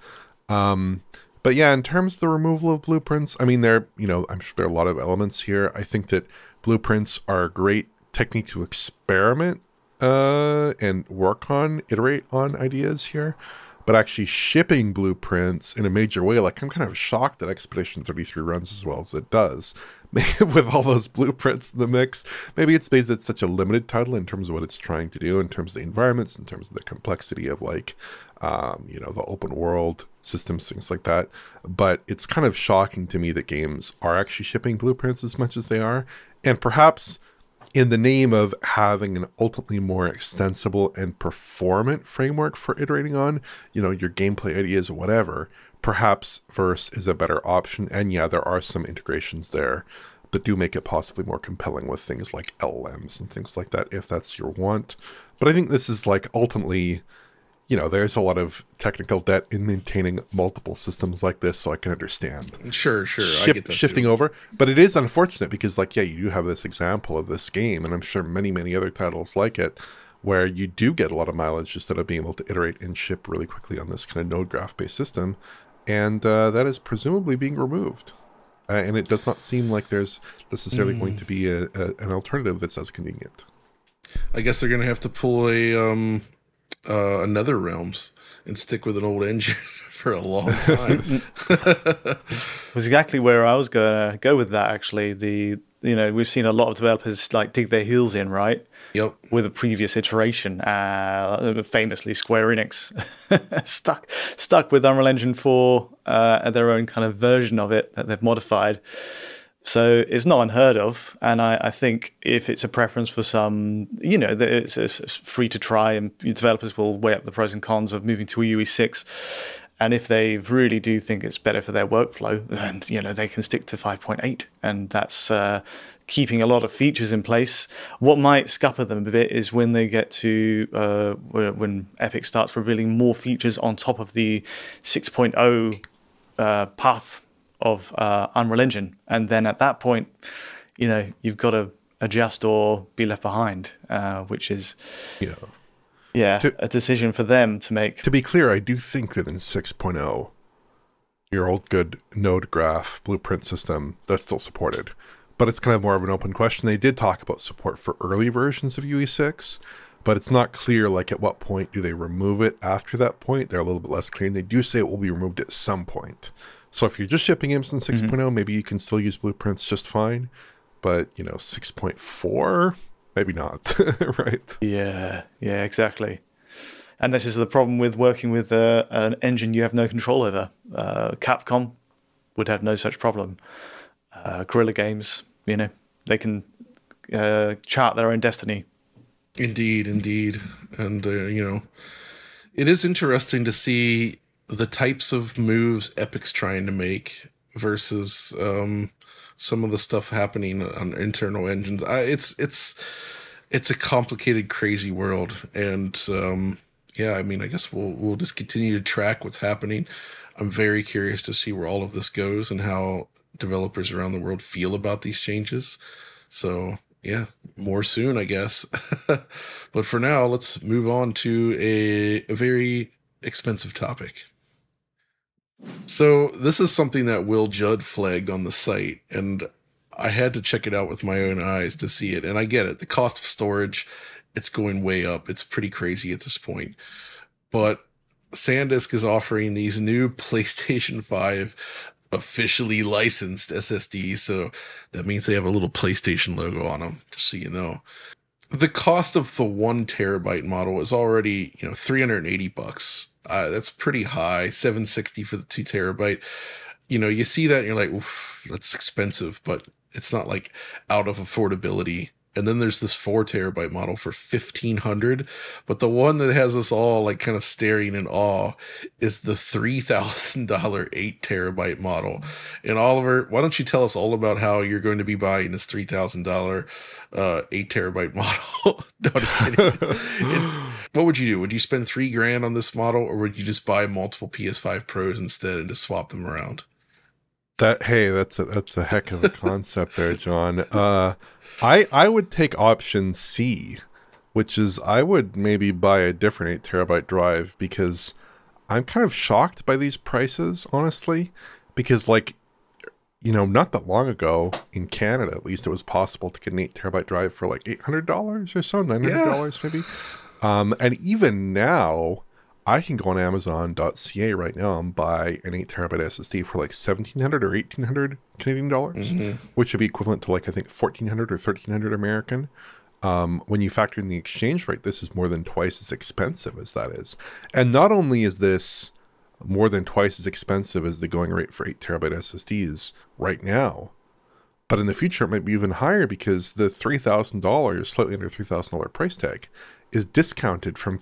But yeah, in terms of the removal of blueprints, I mean, I'm sure there are a lot of elements here. I think that blueprints are a great technique to experiment and iterate on ideas here. But actually shipping blueprints in a major way, like I'm kind of shocked that Expedition 33 runs as well as it does. With all those blueprints in the mix, maybe it's because it's such a limited title in terms of what it's trying to do, in terms of the environments, in terms of the complexity of like, the open world systems, things like that. But it's kind of shocking to me that games are actually shipping blueprints as much as they are. And perhaps in the name of having an ultimately more extensible and performant framework for iterating on, your gameplay ideas or whatever, perhaps Verse is a better option. And yeah, there are some integrations there that do make it possibly more compelling with things like LLMs and things like that, if that's your want. But I think this is like ultimately, there's a lot of technical debt in maintaining multiple systems like this, so I can understand. Sure. I get that shifting over. But it is unfortunate because, you do have this example of this game, and I'm sure many, many other titles like it, where you do get a lot of mileage just out of being able to iterate and ship really quickly on this kind of node graph-based system. And that is presumably being removed. And it does not seem like there's necessarily going to be an alternative that's as convenient. I guess they're going to have to pull another Realms and stick with an old engine for a long time. Was exactly where I was going to go with that, actually. We've seen a lot of developers dig their heels in, right? Yep. With a previous iteration, famously Square Enix stuck with Unreal Engine 4 their own kind of version of it that they've modified. So it's not unheard of, and I think if it's a preference for some, it's free to try, and developers will weigh up the pros and cons of moving to a UE6. And if they really do think it's better for their workflow, then they can stick to 5.8, and that's keeping a lot of features in place. What might scupper them a bit is when they get to when Epic starts revealing more features on top of the 6.0 path of Unreal Engine, and then at that point, you've got to adjust or be left behind, which is a decision for them to make. To be clear, I do think that in 6.0, your old good node graph blueprint system, that's still supported, but it's kind of more of an open question. They did talk about support for early versions of UE6, but it's not clear at what point do they remove it. After that point, they're a little bit less clear, and they do say it will be removed at some point. So if you're just shipping games in 6.0, maybe you can still use blueprints just fine. But, 6.4, maybe not, right? Yeah, exactly. And this is the problem with working with an engine you have no control over. Capcom would have no such problem. Guerrilla Games, they can chart their own destiny. Indeed. And, it is interesting to see the types of moves Epic's trying to make versus some of the stuff happening on internal engines. It's a complicated, crazy world, and I guess we'll just continue to track what's happening. I'm very curious to see where all of this goes and how developers around the world feel about these changes. So Yeah, more soon, I guess. But for now, let's move on to a very expensive topic. So this is something that Will Judd flagged on the site, and I had to check it out with my own eyes to see it. And I get it. The cost of storage, it's going way up. It's pretty crazy at this point. But SanDisk is offering these new PlayStation 5 officially licensed SSDs. So that means they have a little PlayStation logo on them, just so you know. The cost of the 1 terabyte model is already, $380. That's pretty high. $760 for the 2 terabyte. You see that and you're like, oof, that's expensive, but it's not like out of affordability. And then there's this 4 terabyte model for $1,500, but the one that has us all like kind of staring in awe is the $3,000 8 terabyte model. And Oliver, why don't you tell us all about how you're going to be buying this $3,000 8 terabyte model? No, just kidding. What would you do? Would you spend $3,000 on this model, or would you just buy multiple PS5 Pros instead and just swap them around? That's a heck of a concept there, John. I would take option C, which is I would maybe buy a different 8 terabyte drive, because I'm kind of shocked by these prices, honestly, because not that long ago in Canada, at least, it was possible to get an 8 terabyte drive for like $800 or so, $900 maybe. And even now, I can go on Amazon.ca right now and buy an 8 terabyte SSD for like $1,700 or $1,800 Canadian dollars, which would be equivalent to like, I think, $1,400 or $1,300 American. When you factor in the exchange rate, this is more than twice as expensive as that is. And not only is this more than twice as expensive as the going rate for 8 terabyte SSDs right now, but in the future it might be even higher, because the $3,000, slightly under $3,000 price tag, is discounted from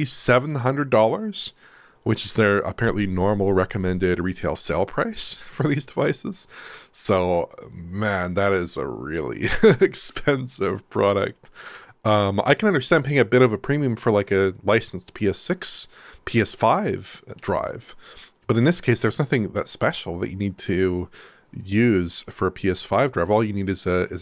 $3,700, which is their apparently normal recommended retail sale price for these devices. So, man, that is a really expensive product. I can understand paying a bit of a premium for like a licensed PS6, PS5 drive, but in this case, there's nothing that special that you need to use for a PS5 drive. All you need is a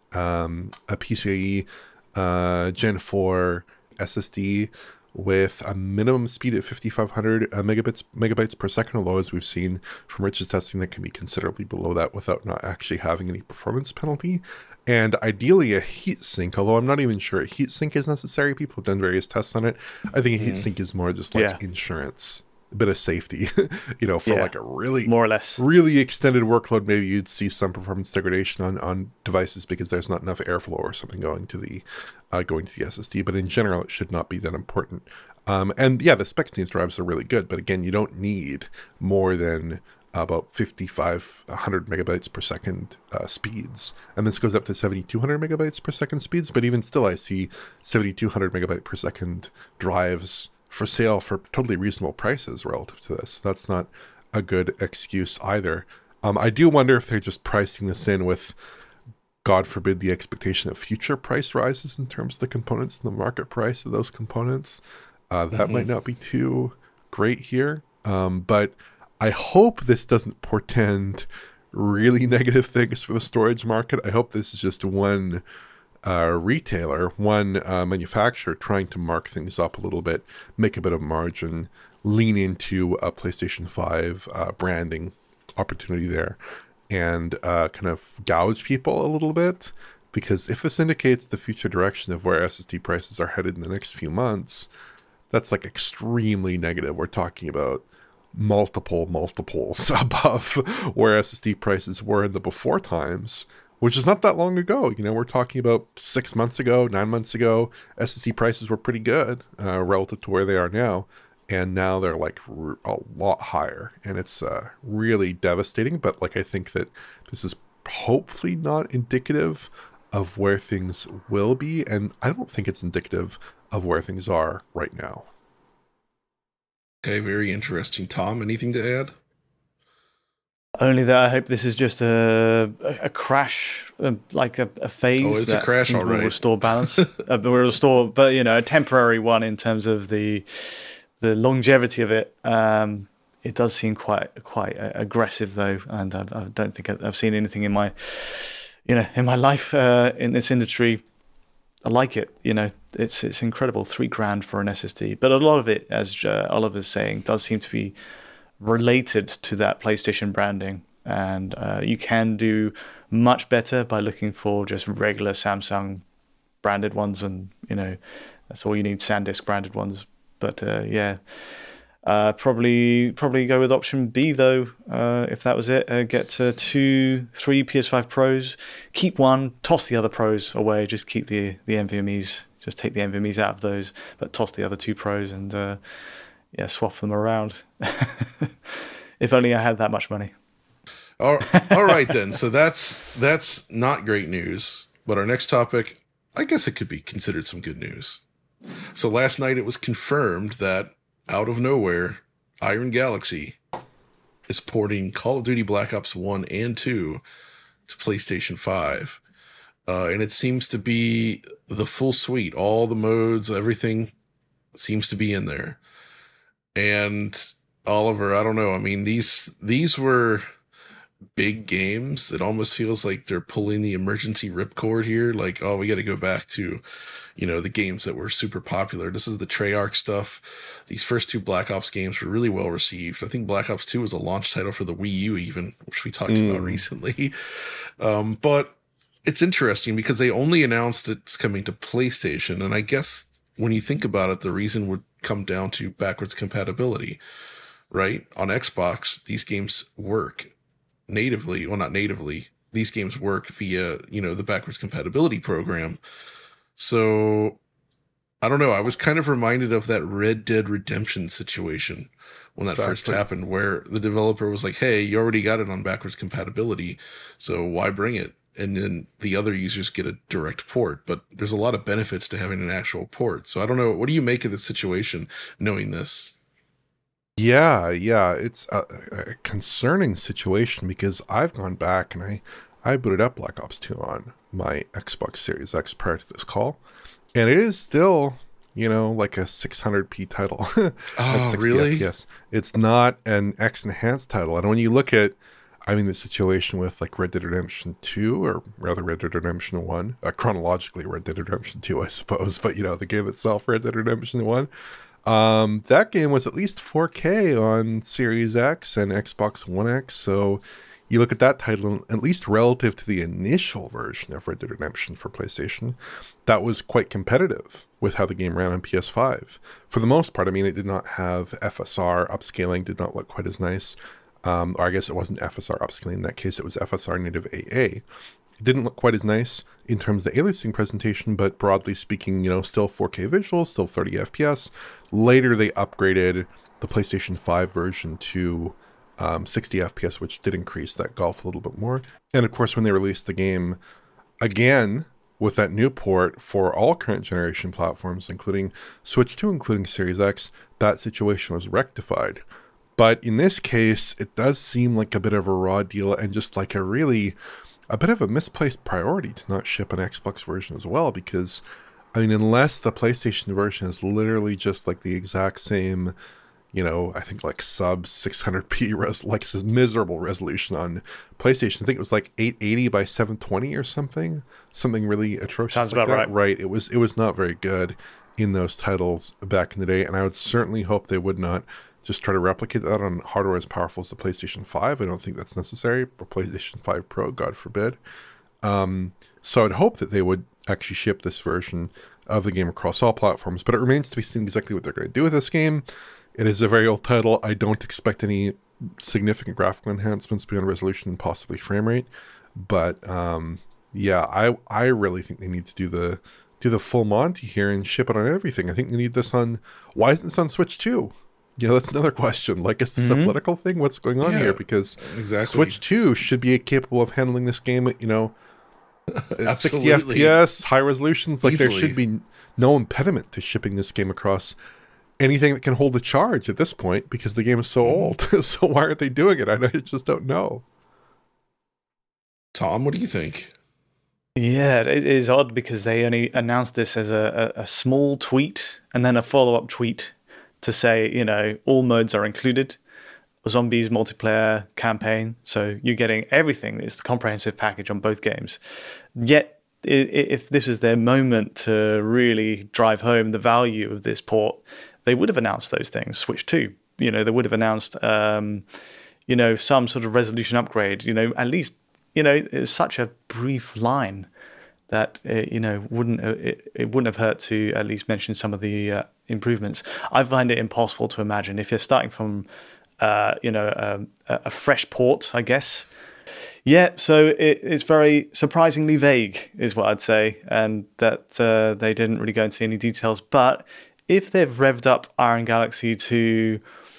PCIe Gen 4 SSD with a minimum speed at 5,500 megabytes per second, although as we've seen from Rich's testing, that can be considerably below that without not actually having any performance penalty. And ideally a heatsink, although I'm not even sure a heatsink is necessary. People have done various tests on it. I think a heatsink is more just like insurance, a bit of safety, for like a really, more or less, really extended workload. Maybe you'd see some performance degradation on devices because there's not enough airflow or something going to the SSD. But in general, it should not be that important. And yeah, the specs in these drives are really good. But again, you don't need more than about 5,500 megabytes per second speeds. And this goes up to 7,200 megabytes per second speeds. But even still, I see 7,200 megabyte per second drives for sale for totally reasonable prices relative to this. That's not a good excuse either. I do wonder if they're just pricing this in with, God forbid, the expectation of future price rises in terms of the components and the market price of those components. That might not be too great here. But I hope this doesn't portend really negative things for the storage market. I hope this is just one retailer, one manufacturer trying to mark things up a little bit, make a bit of margin, lean into a PlayStation 5 branding opportunity there, and kind of gouge people a little bit. Because if this indicates the future direction of where SSD prices are headed in the next few months, that's like extremely negative. We're talking about multiples above where SSD prices were in the before times, which is not that long ago. We're talking about 6 months ago, 9 months ago, SSD prices were pretty good relative to where they are now. And now they're like a lot higher, and it's really devastating. But I think that this is hopefully not indicative of where things will be. And I don't think it's indicative of where things are right now. Okay, very interesting. Tom, anything to add? Only that I hope this is just a crash, like a phase. Oh, it's a crash, all right. Will restore balance. Will restore, but a temporary one in terms of the longevity of it. It does seem quite aggressive though, and I don't think I've seen anything in my in my life in this industry, I like it. It's incredible. $3,000 for an SSD, but a lot of it, as Oliver's saying, does seem to be related to that PlayStation branding, and you can do much better by looking for just regular Samsung branded ones, and that's all you need, SanDisk branded ones. But probably go with option B though. If that was it, get 3 PS5 Pros, keep one, toss the other Pros away, just keep the NVMe's, just take the NVMe's out of those, but toss the other 2 Pros and swap them around. If only I had that much money. All right then. So that's not great news. But our next topic, I guess it could be considered some good news. So last night it was confirmed that out of nowhere, Iron Galaxy is porting Call of Duty Black Ops 1 and 2 to PlayStation 5. And it seems to be the full suite. All the modes, everything seems to be in there. And Oliver, I don't know. I mean, these were big games. It almost feels like they're pulling the emergency ripcord here. Like, oh, we got to go back to, the games that were super popular. This is the Treyarch stuff. These first 2 Black Ops games were really well received. I think Black Ops 2 was a launch title for the Wii U even, which we talked about recently. But it's interesting because they only announced it's coming to PlayStation. And I guess when you think about it, the reason would come down to backwards compatibility, right? On Xbox, these games work natively. Well, not natively. These games work via, the backwards compatibility program. So I don't know. I was kind of reminded of that Red Dead Redemption situation when that first happened, where the developer was like, hey, you already got it on backwards compatibility, so why bring it? And then the other users get a direct port. But there's a lot of benefits to having an actual port. So I don't know. What do you make of this situation, knowing this? Yeah, it's a concerning situation because I've gone back and I booted up Black Ops 2 on my Xbox Series X prior to this call, and it is still, like a 600p title. Oh, really? Yes, it's not an X enhanced title. And when you look at, the situation with like Red Dead Redemption 2, or rather Red Dead Redemption 1, chronologically Red Dead Redemption 2, I suppose, but the game itself, Red Dead Redemption 1. That game was at least 4K on Series X and Xbox One X, so you look at that title, at least relative to the initial version of Red Dead Redemption for PlayStation, that was quite competitive with how the game ran on PS5. For the most part, it did not have FSR upscaling, did not look quite as nice. Or I guess it wasn't FSR upscaling. In that case, it was FSR native AA. It didn't look quite as nice in terms of the aliasing presentation, but broadly speaking, still 4K visuals, still 30 FPS. Later, they upgraded the PlayStation 5 version to 60 FPS, which did increase that gulf a little bit more. And of course, when they released the game again with that new port for all current generation platforms, including Switch 2, including Series X, that situation was rectified. But in this case, it does seem like a bit of a raw deal and just like a bit of a misplaced priority to not ship an Xbox version as well, because unless the PlayStation version is literally just like the exact same, I think like sub 600p like this miserable resolution on PlayStation. I think it was like 880 by 720 or something really atrocious. Sounds like about that. right. Right. It was not very good in those titles back in the day, and I would certainly hope they would not just try to replicate that on hardware as powerful as the PlayStation 5. I don't think that's necessary, or PlayStation 5 Pro, God forbid. So I'd hope that they would actually ship this version of the game across all platforms, but it remains to be seen exactly what they're going to do with this game. It is a very old title. I don't expect any significant graphical enhancements beyond resolution and possibly frame rate. But I really think they need to do the full Monty here and ship it on everything. I think they need this on. Why isn't this on Switch 2? That's another question. Like, is this a political thing? What's going on here? Because exactly. Switch 2 should be capable of handling this game at, 60 Absolutely. FPS, high resolutions. Like, Easily. there should be no impediment to shipping this game across anything that can hold a charge at this point, because the game is so old. So why aren't they doing it? I just don't know. Tom, what do you think? Yeah, it is odd because they only announced this as a small tweet and then a follow-up tweet to say, all modes are included. zombies multiplayer campaign. So you're getting everything. It's the comprehensive package on both games. Yet, if this was their moment to really drive home the value of this port, they would have announced those things. Switch 2, they would have announced, some sort of resolution upgrade. At least, it was such a brief line that it wouldn't have hurt to at least mention some of the improvements. I find it impossible to imagine if you're starting from a fresh port, I guess. Yeah, so it's very surprisingly vague, is what I'd say, and that they didn't really go into any details. But if they've revved up Iron Galaxy to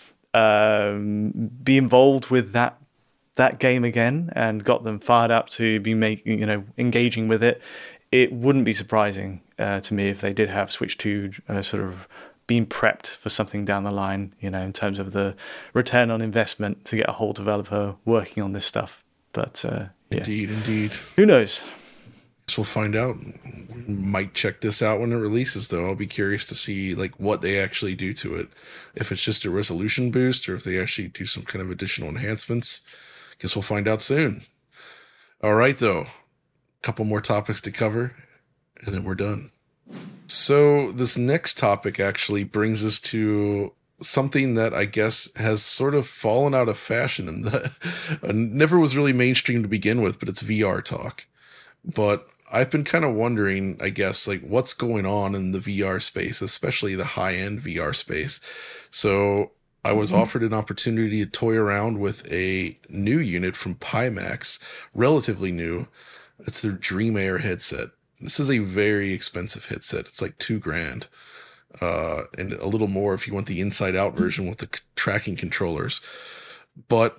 be involved with that game again and got them fired up to be engaging with it, it wouldn't be surprising to me if they did have Switch 2 sort of being prepped for something down the line, in terms of the return on investment to get a whole developer working on this stuff. But yeah. Indeed. Who knows? Guess we'll find out. We might check this out when it releases, though. I'll be curious to see what they actually do to it. If it's just a resolution boost, or if they actually do some kind of additional enhancements. Guess we'll find out soon. All right, though. A couple more topics to cover, and then we're done. So this next topic actually brings us to something that I guess has sort of fallen out of fashion and never was really mainstream to begin with, but it's VR talk. But I've been kind of wondering, I guess, what's going on in the VR space, especially the high-end VR space. So I was offered an opportunity to toy around with a new unit from Pimax, relatively new. It's their Dream Air headset. This is a very expensive headset. It's like $2,000. And a little more if you want the inside out version with the tracking controllers. But,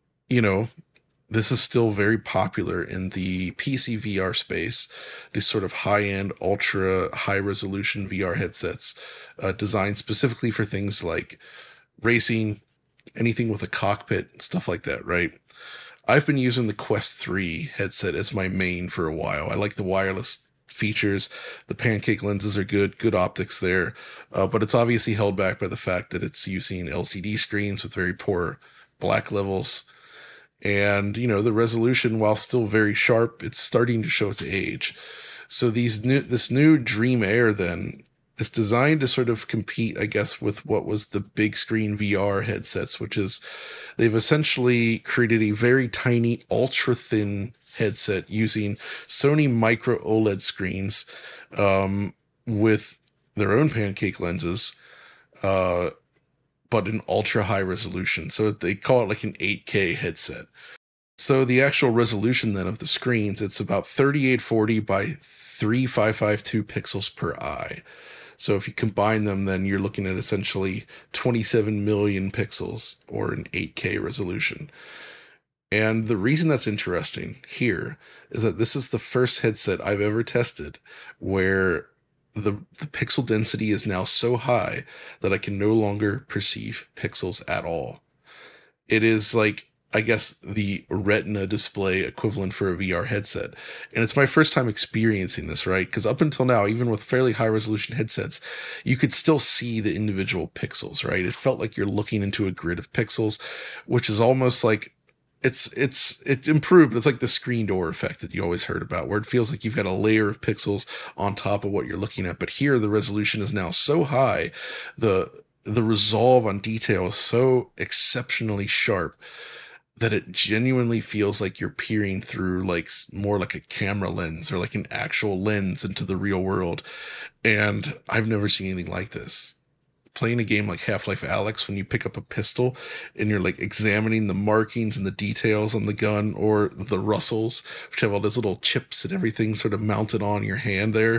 this is still very popular in the PC VR space. These sort of high-end, ultra high-resolution VR headsets designed specifically for things like racing, anything with a cockpit, stuff like that, right? I've been using the Quest 3 headset as my main for a while. I like the wireless features. The pancake lenses are good optics there, but it's obviously held back by the fact that it's using LCD screens with very poor black levels. And, the resolution, while still very sharp, it's starting to show its age. So this new Dream Air then is designed to sort of compete, I guess, with what was the big screen VR headsets, which is they've essentially created a very tiny, ultra thin headset using Sony micro OLED screens with their own pancake lenses, but in ultra high resolution. So they call it an 8K headset. So the actual resolution then of the screens, it's about 3840 by 3552 pixels per eye. So if you combine them, then you're looking at essentially 27 million pixels or an 8K resolution. And the reason that's interesting here is that this is the first headset I've ever tested where the pixel density is now so high that I can no longer perceive pixels at all. It is I guess, the Retina display equivalent for a VR headset. And it's my first time experiencing this, right? Because up until now, even with fairly high resolution headsets, you could still see the individual pixels, right? It felt like you're looking into a grid of pixels, which is almost like it improved. It's like the screen door effect that you always heard about, where it feels like you've got a layer of pixels on top of what you're looking at. But here, the resolution is now so high, the resolve on detail is so exceptionally sharp that it genuinely feels like you're peering through more like a camera lens or an actual lens into the real world. And I've never seen anything like this. Playing a game like Half-Life Alyx, when you pick up a pistol and you're examining the markings and the details on the gun, or the Russells, which have all those little chips and everything sort of mounted on your hand there,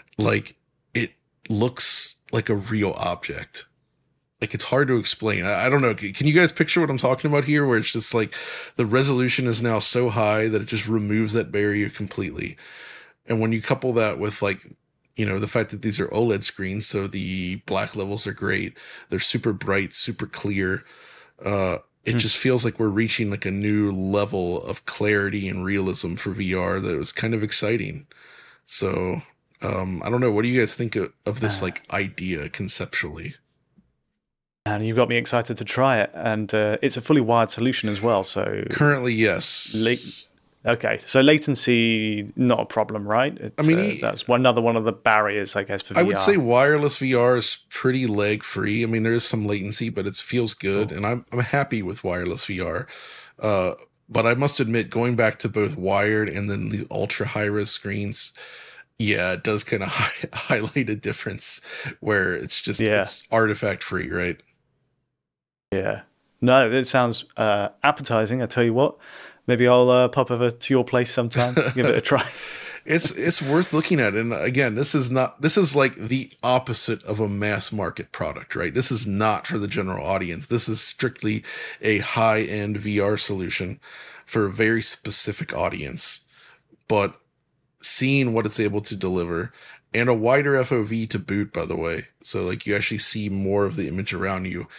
it looks like a real object. It's hard to explain. I don't know. Can you guys picture what I'm talking about here? Where it's just the resolution is now so high that it just removes that barrier completely. And when you couple that with the fact that these are OLED screens, so the black levels are great. They're super bright, super clear. It just feels like we're reaching a new level of clarity and realism for VR that was kind of exciting. So I don't know. What do you guys think of this idea conceptually? And you've got me excited to try it. And it's a fully wired solution as well. So Currently, yes. okay, so latency not a problem, right? I mean, that's another one of the barriers, I guess, for VR. I would say wireless VR is pretty lag free. I mean, there is some latency, but it feels good, and I'm happy with wireless VR. But I must admit, going back to both wired and then the ultra high res screens, yeah, it does kind of highlight a difference where it's just it's artifact free, right? Yeah. No, it sounds appetizing. I tell you what, maybe I'll pop over to your place sometime, give it a try. It's worth looking at. And again, this is like the opposite of a mass market product, right? This is not for the general audience. This is strictly a high-end VR solution for a very specific audience. But seeing what it's able to deliver, and a wider FOV to boot, by the way. So like you actually see more of the image around you.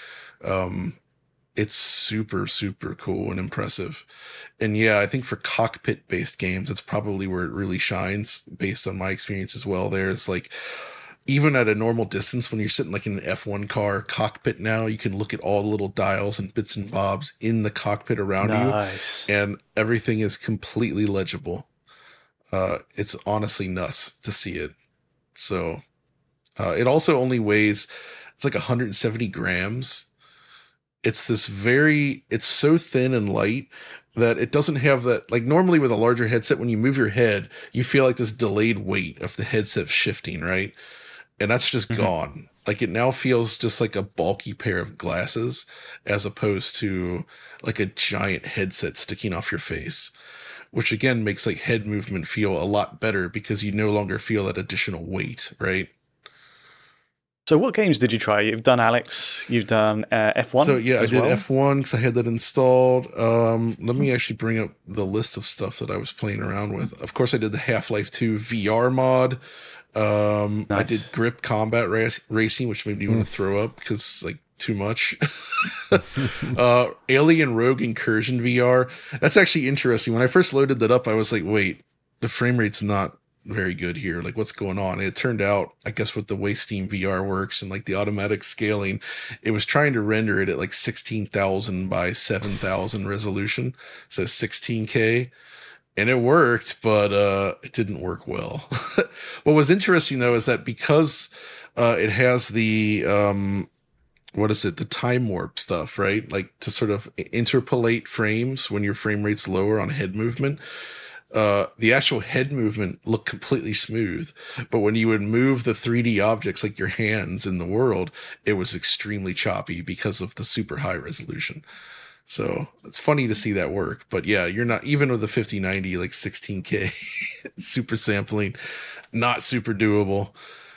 It's super, super cool and impressive. And yeah, I think for cockpit based games, that's probably where it really shines based on my experience as well. There's like, even at a normal distance, when you're sitting like in an F1 car cockpit now, you can look at all the little dials and bits and bobs in the cockpit around you. And everything is completely legible. It's honestly nuts to see it. So it also only weighs, it's like 170 grams. It's so thin and light that it doesn't have that, like normally with a larger headset, when you move your head, you feel like this delayed weight of the headset shifting, right? And that's just gone. Like it now feels just like a bulky pair of glasses as opposed to like a giant headset sticking off your face, which again makes like head movement feel a lot better because you no longer feel that additional weight, right? So what games did you try? You've done Alex, you've done F1. So yeah, I did F1 because I had that installed. Let me actually bring up the list of stuff that I was playing around with. Of course, I did the Half-Life 2 VR mod. Nice. I did Grip Combat Racing, which made me want to throw up because like too much. Alien Rogue Incursion VR. That's actually interesting. When I first loaded that up, I was like, wait, the frame rate's not very good here. Like what's going on? And it turned out, I guess with the way Steam VR works and like the automatic scaling, it was trying to render it at like 16,000 by 7,000 resolution. So 16K. And it worked, but it didn't work well. What was interesting though is that because it has the the time warp stuff, right? Like to sort of interpolate frames when your frame rate's lower on head movement. The actual head movement looked completely smooth, but when you would move the 3D objects like your hands in the world, it was extremely choppy because of the super high resolution. So it's funny to see that work, but yeah, you're not, even with the 5090, like 16K super sampling, not super doable.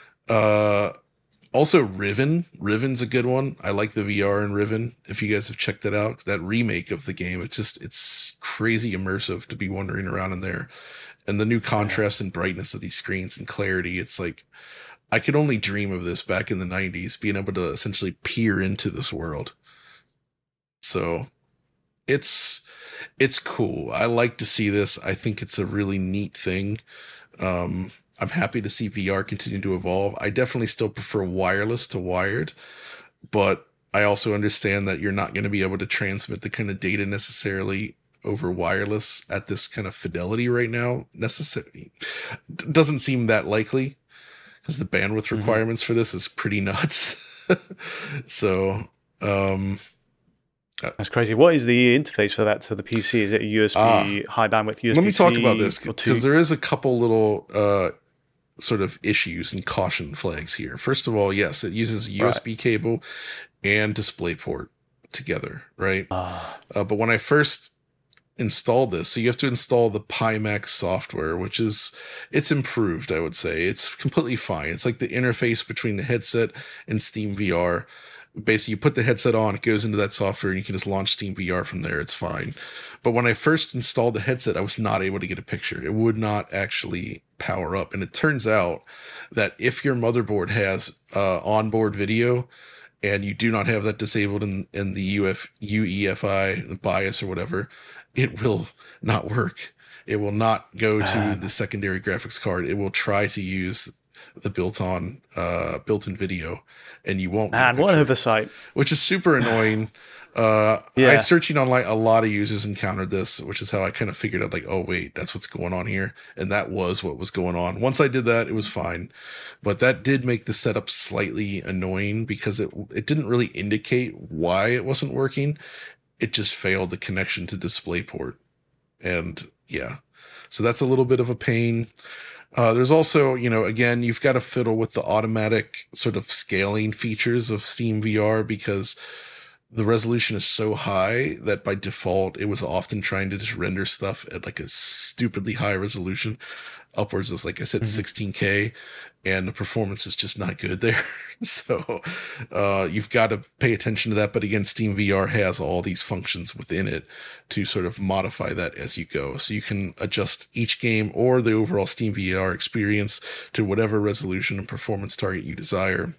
Also Riven's a good one. I like the VR in Riven. If you guys have checked it out, that remake of the game, it's crazy immersive to be wandering around in there. And the new contrast and brightness of these screens and clarity, it's like, I could only dream of this back in the 90s, being able to essentially peer into this world. So it's cool. I like to see this. I think it's a really neat thing. I'm happy to see VR continue to evolve. I definitely still prefer wireless to wired, but I also understand that you're not going to be able to transmit the kind of data necessarily over wireless at this kind of fidelity right now. Doesn't seem that likely because the bandwidth requirements for this is pretty nuts. So, that's crazy. What is the interface for that to the PC? Is it a USB, high bandwidth USB-C? Let me talk about this because there is a couple little sort of issues and caution flags here. First of all, yes, it uses a USB cable and DisplayPort together, right? But when I first installed this, so you have to install the Pimax software, which it's improved, I would say. It's completely fine. It's like the interface between the headset and Steam VR. Basically, you put the headset on, it goes into that software, and you can just launch Steam VR from there. It's fine. But when I first installed the headset, I was not able to get a picture. It would not actually power up. And it turns out that if your motherboard has onboard video and you do not have that disabled in the UEFI, the BIOS or whatever, it will not work. It will not go to the secondary graphics card. It will try to use the built-in video, and you won't. Man, what an oversight! Which is super annoying. I searching online, a lot of users encountered this, which is how I kind of figured out, like, oh wait, that's what's going on here, and that was what was going on. Once I did that, it was fine, but that did make the setup slightly annoying because it didn't really indicate why it wasn't working. It just failed the connection to DisplayPort, and yeah, so that's a little bit of a pain. There's also, again, you've got to fiddle with the automatic sort of scaling features of Steam VR because the resolution is so high that by default, it was often trying to just render stuff at like a stupidly high resolution, upwards of, like I said, 16K, and the performance is just not good there. So you've got to pay attention to that. But again, Steam VR has all these functions within it to sort of modify that as you go. So you can adjust each game or the overall Steam VR experience to whatever resolution and performance target you desire.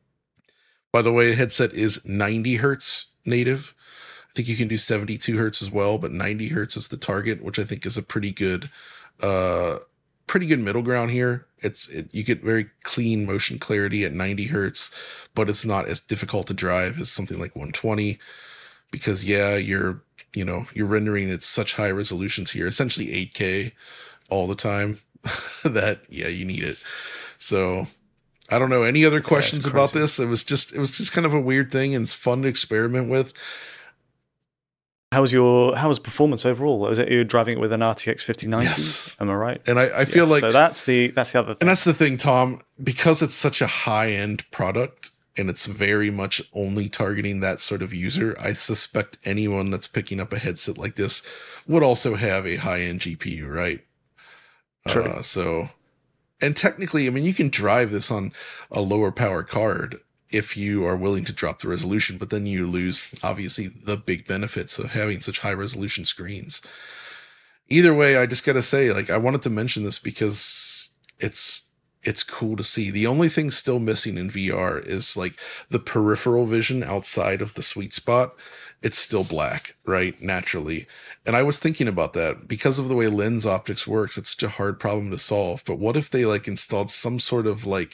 By the way, the headset is 90 hertz native. I think you can do 72 hertz as well, but 90 hertz is the target, which I think is a pretty good middle ground here. You get very clean motion clarity at 90 hertz, but it's not as difficult to drive as something like 120 because you're rendering at such high resolutions here, essentially 8K all the time that, you need it. So I don't know. Any other questions about this? It was just kind of a weird thing, and it's fun to experiment with. How was performance overall? Was it you were driving it with an RTX 5090? Yes. Am I right? And I feel like so that's the other thing. And that's the thing, Tom, because it's such a high-end product and it's very much only targeting that sort of user, I suspect anyone that's picking up a headset like this would also have a high-end GPU, right? True. And technically, I mean, you can drive this on a lower power card if you are willing to drop the resolution, but then you lose, obviously, the big benefits of having such high resolution screens. Either way, I just got to say, like, I wanted to mention this because it's cool to see. The only thing still missing in VR is like the peripheral vision outside of the sweet spot. It's still black, right? Naturally. And I was thinking about that because of the way lens optics works. It's such a hard problem to solve. But what if they like installed some sort of like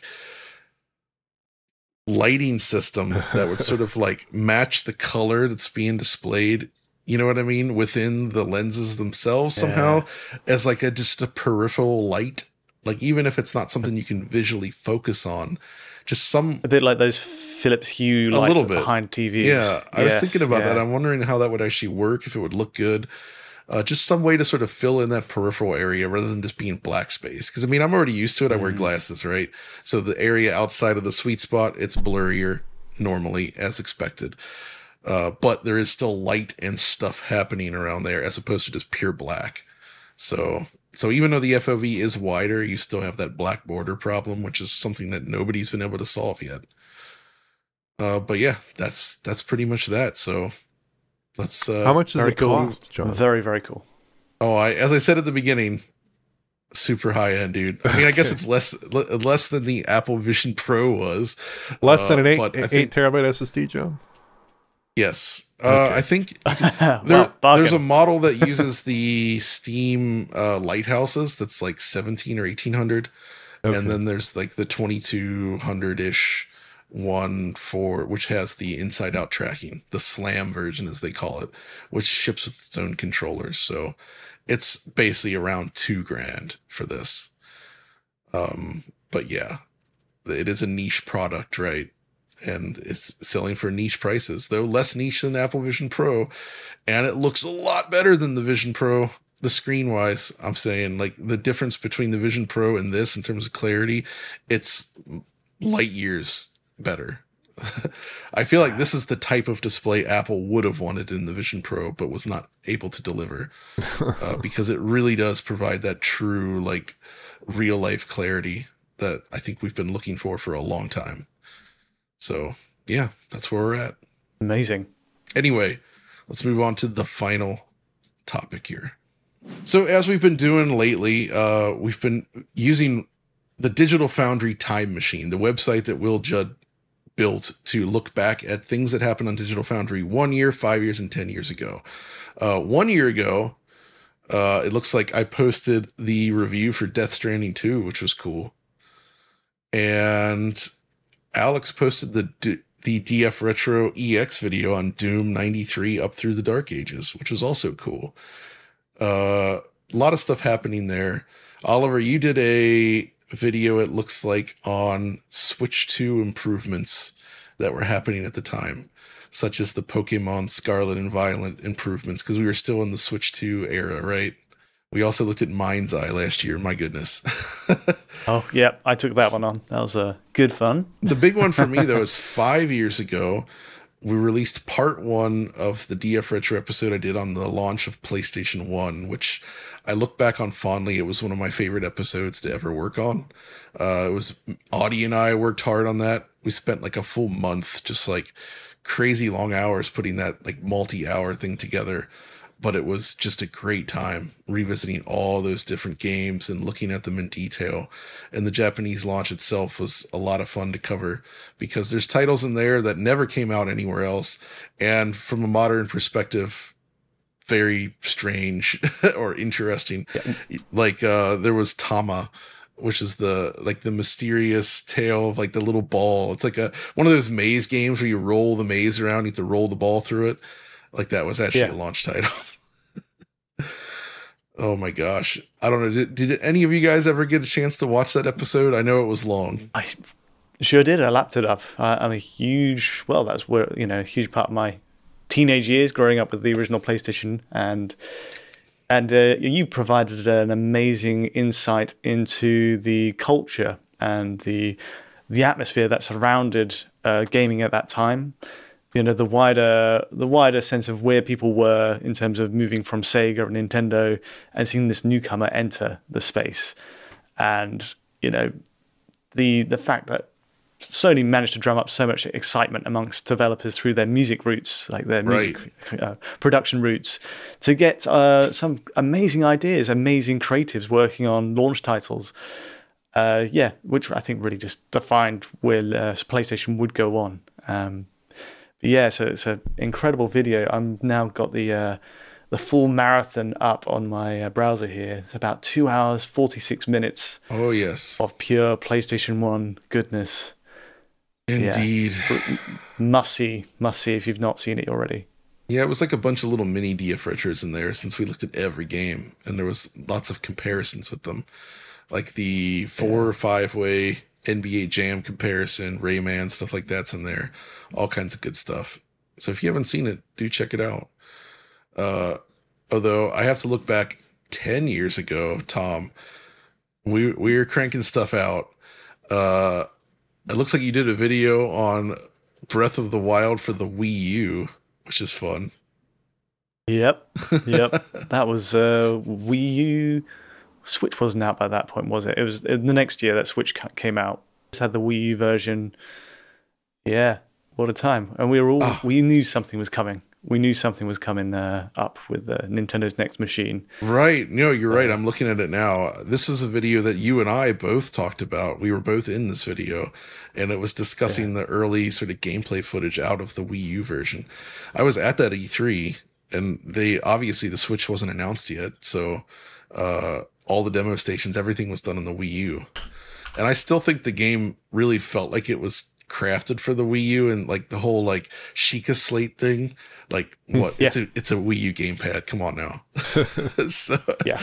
lighting system that would sort of like match the color that's being displayed, you know what I mean, within the lenses themselves somehow as like just a peripheral light, like even if it's not something you can visually focus on, just a bit like those Philips Hue lights behind TVs. Yeah, I was thinking about that. I'm wondering how that would actually work, if it would look good. Just some way to sort of fill in that peripheral area rather than just being black space. Because, I mean, I'm already used to it. I wear glasses, right? So the area outside of the sweet spot, it's blurrier normally, as expected. But there is still light and stuff happening around there as opposed to just pure black. So even though the FOV is wider, you still have that black border problem, which is something that nobody's been able to solve yet. But yeah, that's pretty much that. So let's. How much does it cost, John? Very, very cool. Oh, as I said at the beginning, super high end, dude. I mean, I guess it's less than the Apple Vision Pro was. Less than an 8 terabyte SSD, Joe? Yes. Okay. I think there's a model that uses the Steam lighthouses that's like 17 or 1800. Okay. And then there's like the 2200-ish one which has the inside out tracking, the SLAM version as they call it, which ships with its own controllers. So it's basically around $2,000 for this. But yeah, it is a niche product, right? And it's selling for niche prices, though less niche than Apple Vision Pro. And it looks a lot better than the Vision Pro, the screen wise. I'm saying, like, the difference between the Vision Pro and this in terms of clarity, it's light years better. I feel like this is the type of display Apple would have wanted in the Vision Pro, but was not able to deliver because it really does provide that true, like, real life clarity that I think we've been looking for a long time. So, yeah, that's where we're at. Amazing. Anyway, let's move on to the final topic here. So, as we've been doing lately, we've been using the Digital Foundry Time Machine, the website that Will Judd built to look back at things that happened on Digital Foundry 1 year, 5 years, and 10 years ago. 1 year ago, it looks like I posted the review for Death Stranding 2, which was cool. And Alex posted the DF Retro EX video on Doom 93 up through the Dark Ages, which was also cool. A lot of stuff happening there. Oliver, you did a video, it looks like, on Switch 2 improvements that were happening at the time, such as the Pokemon Scarlet and Violet improvements, because we were still in the Switch 2 era, right? We also looked at Mind's Eye last year. My goodness. Oh, yeah, I took that one on. That was good fun. The big one for me, though, is 5 years ago, we released part 1 of the DF Retro episode I did on the launch of PlayStation 1, which I look back on fondly. It was one of my favorite episodes to ever work on. It was Audie and I worked hard on that. We spent like a full month, just like crazy long hours putting that like multi-hour thing together. But it was just a great time revisiting all those different games and looking at them in detail. And the Japanese launch itself was a lot of fun to cover because there's titles in there that never came out anywhere else. And from a modern perspective, very strange or interesting. Yeah. Like there was Tama, which is the mysterious tale of like the little ball. It's like one of those maze games where you roll the maze around, you have to roll the ball through it. Like that was actually a launch title. Oh my gosh. I don't know. Did any of you guys ever get a chance to watch that episode? I know it was long. I sure did. I lapped it up. I'm a huge, that's where, a huge part of my teenage years growing up with the original PlayStation. And you provided an amazing insight into the culture and the atmosphere that surrounded gaming at that time. The wider sense of where people were in terms of moving from Sega and Nintendo and seeing this newcomer enter the space. And, the fact that Sony managed to drum up so much excitement amongst developers through their music roots, like their music production roots, to get some amazing ideas, amazing creatives working on launch titles. Which I think really just defined where PlayStation would go on. So it's an incredible video. I'm now got the full marathon up on my browser here. It's about 2 hours, 46 minutes. Oh, yes. Of pure PlayStation 1 goodness. Indeed. Yeah. Must see if you've not seen it already. Yeah, it was like a bunch of little mini DF Retros in there since we looked at every game, and there was lots of comparisons with them. Like the 4 or 5-way NBA Jam comparison, Rayman, stuff like that's in there. All kinds of good stuff. So if you haven't seen it, do check it out. Although I have to look back 10 years ago, Tom, we were cranking stuff out. It looks like you did a video on Breath of the Wild for the Wii U, which is fun. Yep. That was Wii U. Switch wasn't out by that point, was it? It was the next year that Switch came out. Just had the Wii U version. Yeah, what a time! And we knew something was coming. We knew something was coming up with Nintendo's next machine. Right. No, you're right. I'm looking at it now. This is a video that you and I both talked about. We were both in this video, and it was discussing the early sort of gameplay footage out of the Wii U version. I was at that E3, and obviously the Switch wasn't announced yet, so all the demo stations, everything was done on the Wii U. And I still think the game really felt like it was crafted for the Wii U, and like the whole like Sheikah Slate thing, like what it's a Wii U gamepad. Come on now. So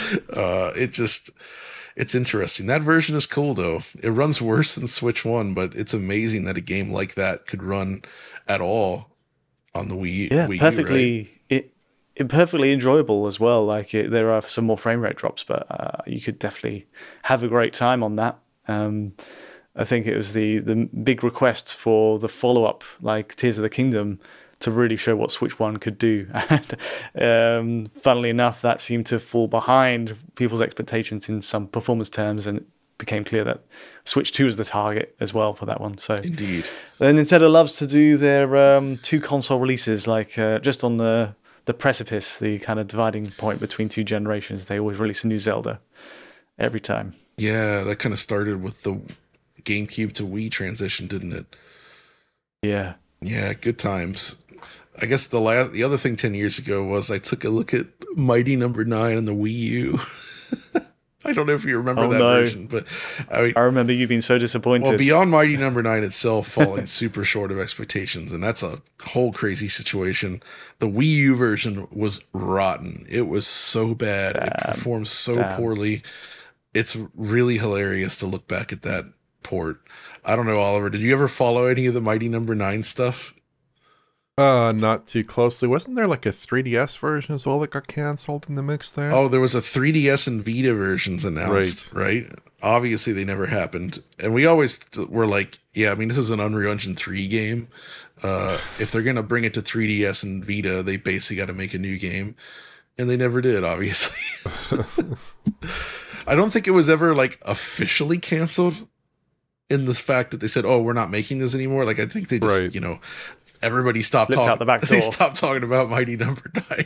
it's interesting. That version is cool though. It runs worse than Switch 1, but it's amazing that a game like that could run at all on the Wii U, perfectly. Right? Perfectly enjoyable as well. Like there are some more frame rate drops, but you could definitely have a great time on that. I think it was the big request for the follow-up, like Tears of the Kingdom, to really show what Switch 1 could do. And funnily enough, that seemed to fall behind people's expectations in some performance terms, and it became clear that Switch 2 is the target as well for that one. So indeed. Then Nintendo loves to do their 2 console releases, like just on the precipice, the kind of dividing point between 2 generations. They always release a new Zelda every time. Yeah, that kind of started with the GameCube to Wii transition, didn't it? Yeah. Yeah, good times. I guess the other thing 10 years ago was I took a look at Mighty Number 9 on the Wii U. I don't know if you remember Oh, that no. version, but I mean, I remember you being so disappointed. well, Beyond Mighty Number 9 itself falling super short of expectations, and that's a whole crazy situation. The Wii U version was rotten. It was so bad. It performed so poorly. It's really hilarious to look back at that port. I don't know, Oliver, did you ever follow any of the Mighty Number 9 stuff? Not too closely. Wasn't there like a 3DS version as well that got canceled in the mix there? Oh, there was a 3DS and Vita versions announced, right? Obviously, they never happened. And we always were like, yeah, I mean, this is an Unreal Engine 3 game. If they're going to bring it to 3DS and Vita, they basically got to make a new game. And they never did, obviously. I don't think it was ever like officially canceled in the fact that they said, oh, we're not making this anymore. Like, I think they just, everybody stopped talking. Out the back door. They stopped talking about Mighty Number 9.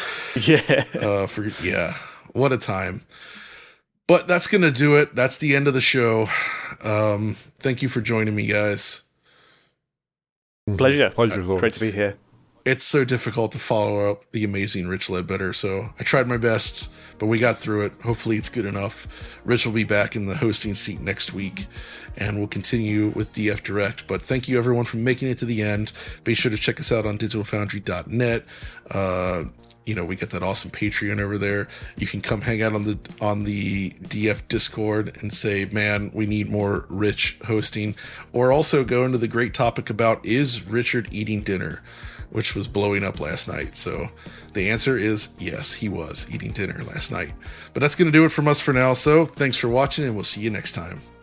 Yeah. What a time. But that's going to do it. That's the end of the show. Thank you for joining me, guys. Pleasure. Pleasure. Great to be here. It's so difficult to follow up the amazing Rich Ledbetter, so I tried my best, but we got through it. Hopefully it's good enough. Rich will be back in the hosting seat next week, and we'll continue with DF Direct. But thank you, everyone, for making it to the end. Be sure to check us out on digitalfoundry.net. We got that awesome Patreon over there. You can come hang out on the DF Discord and say, man, we need more Rich hosting. Or also go into the great topic about, is Richard eating dinner? Which was blowing up last night. So the answer is yes, he was eating dinner last night. But that's going to do it from us for now. So thanks for watching, and we'll see you next time.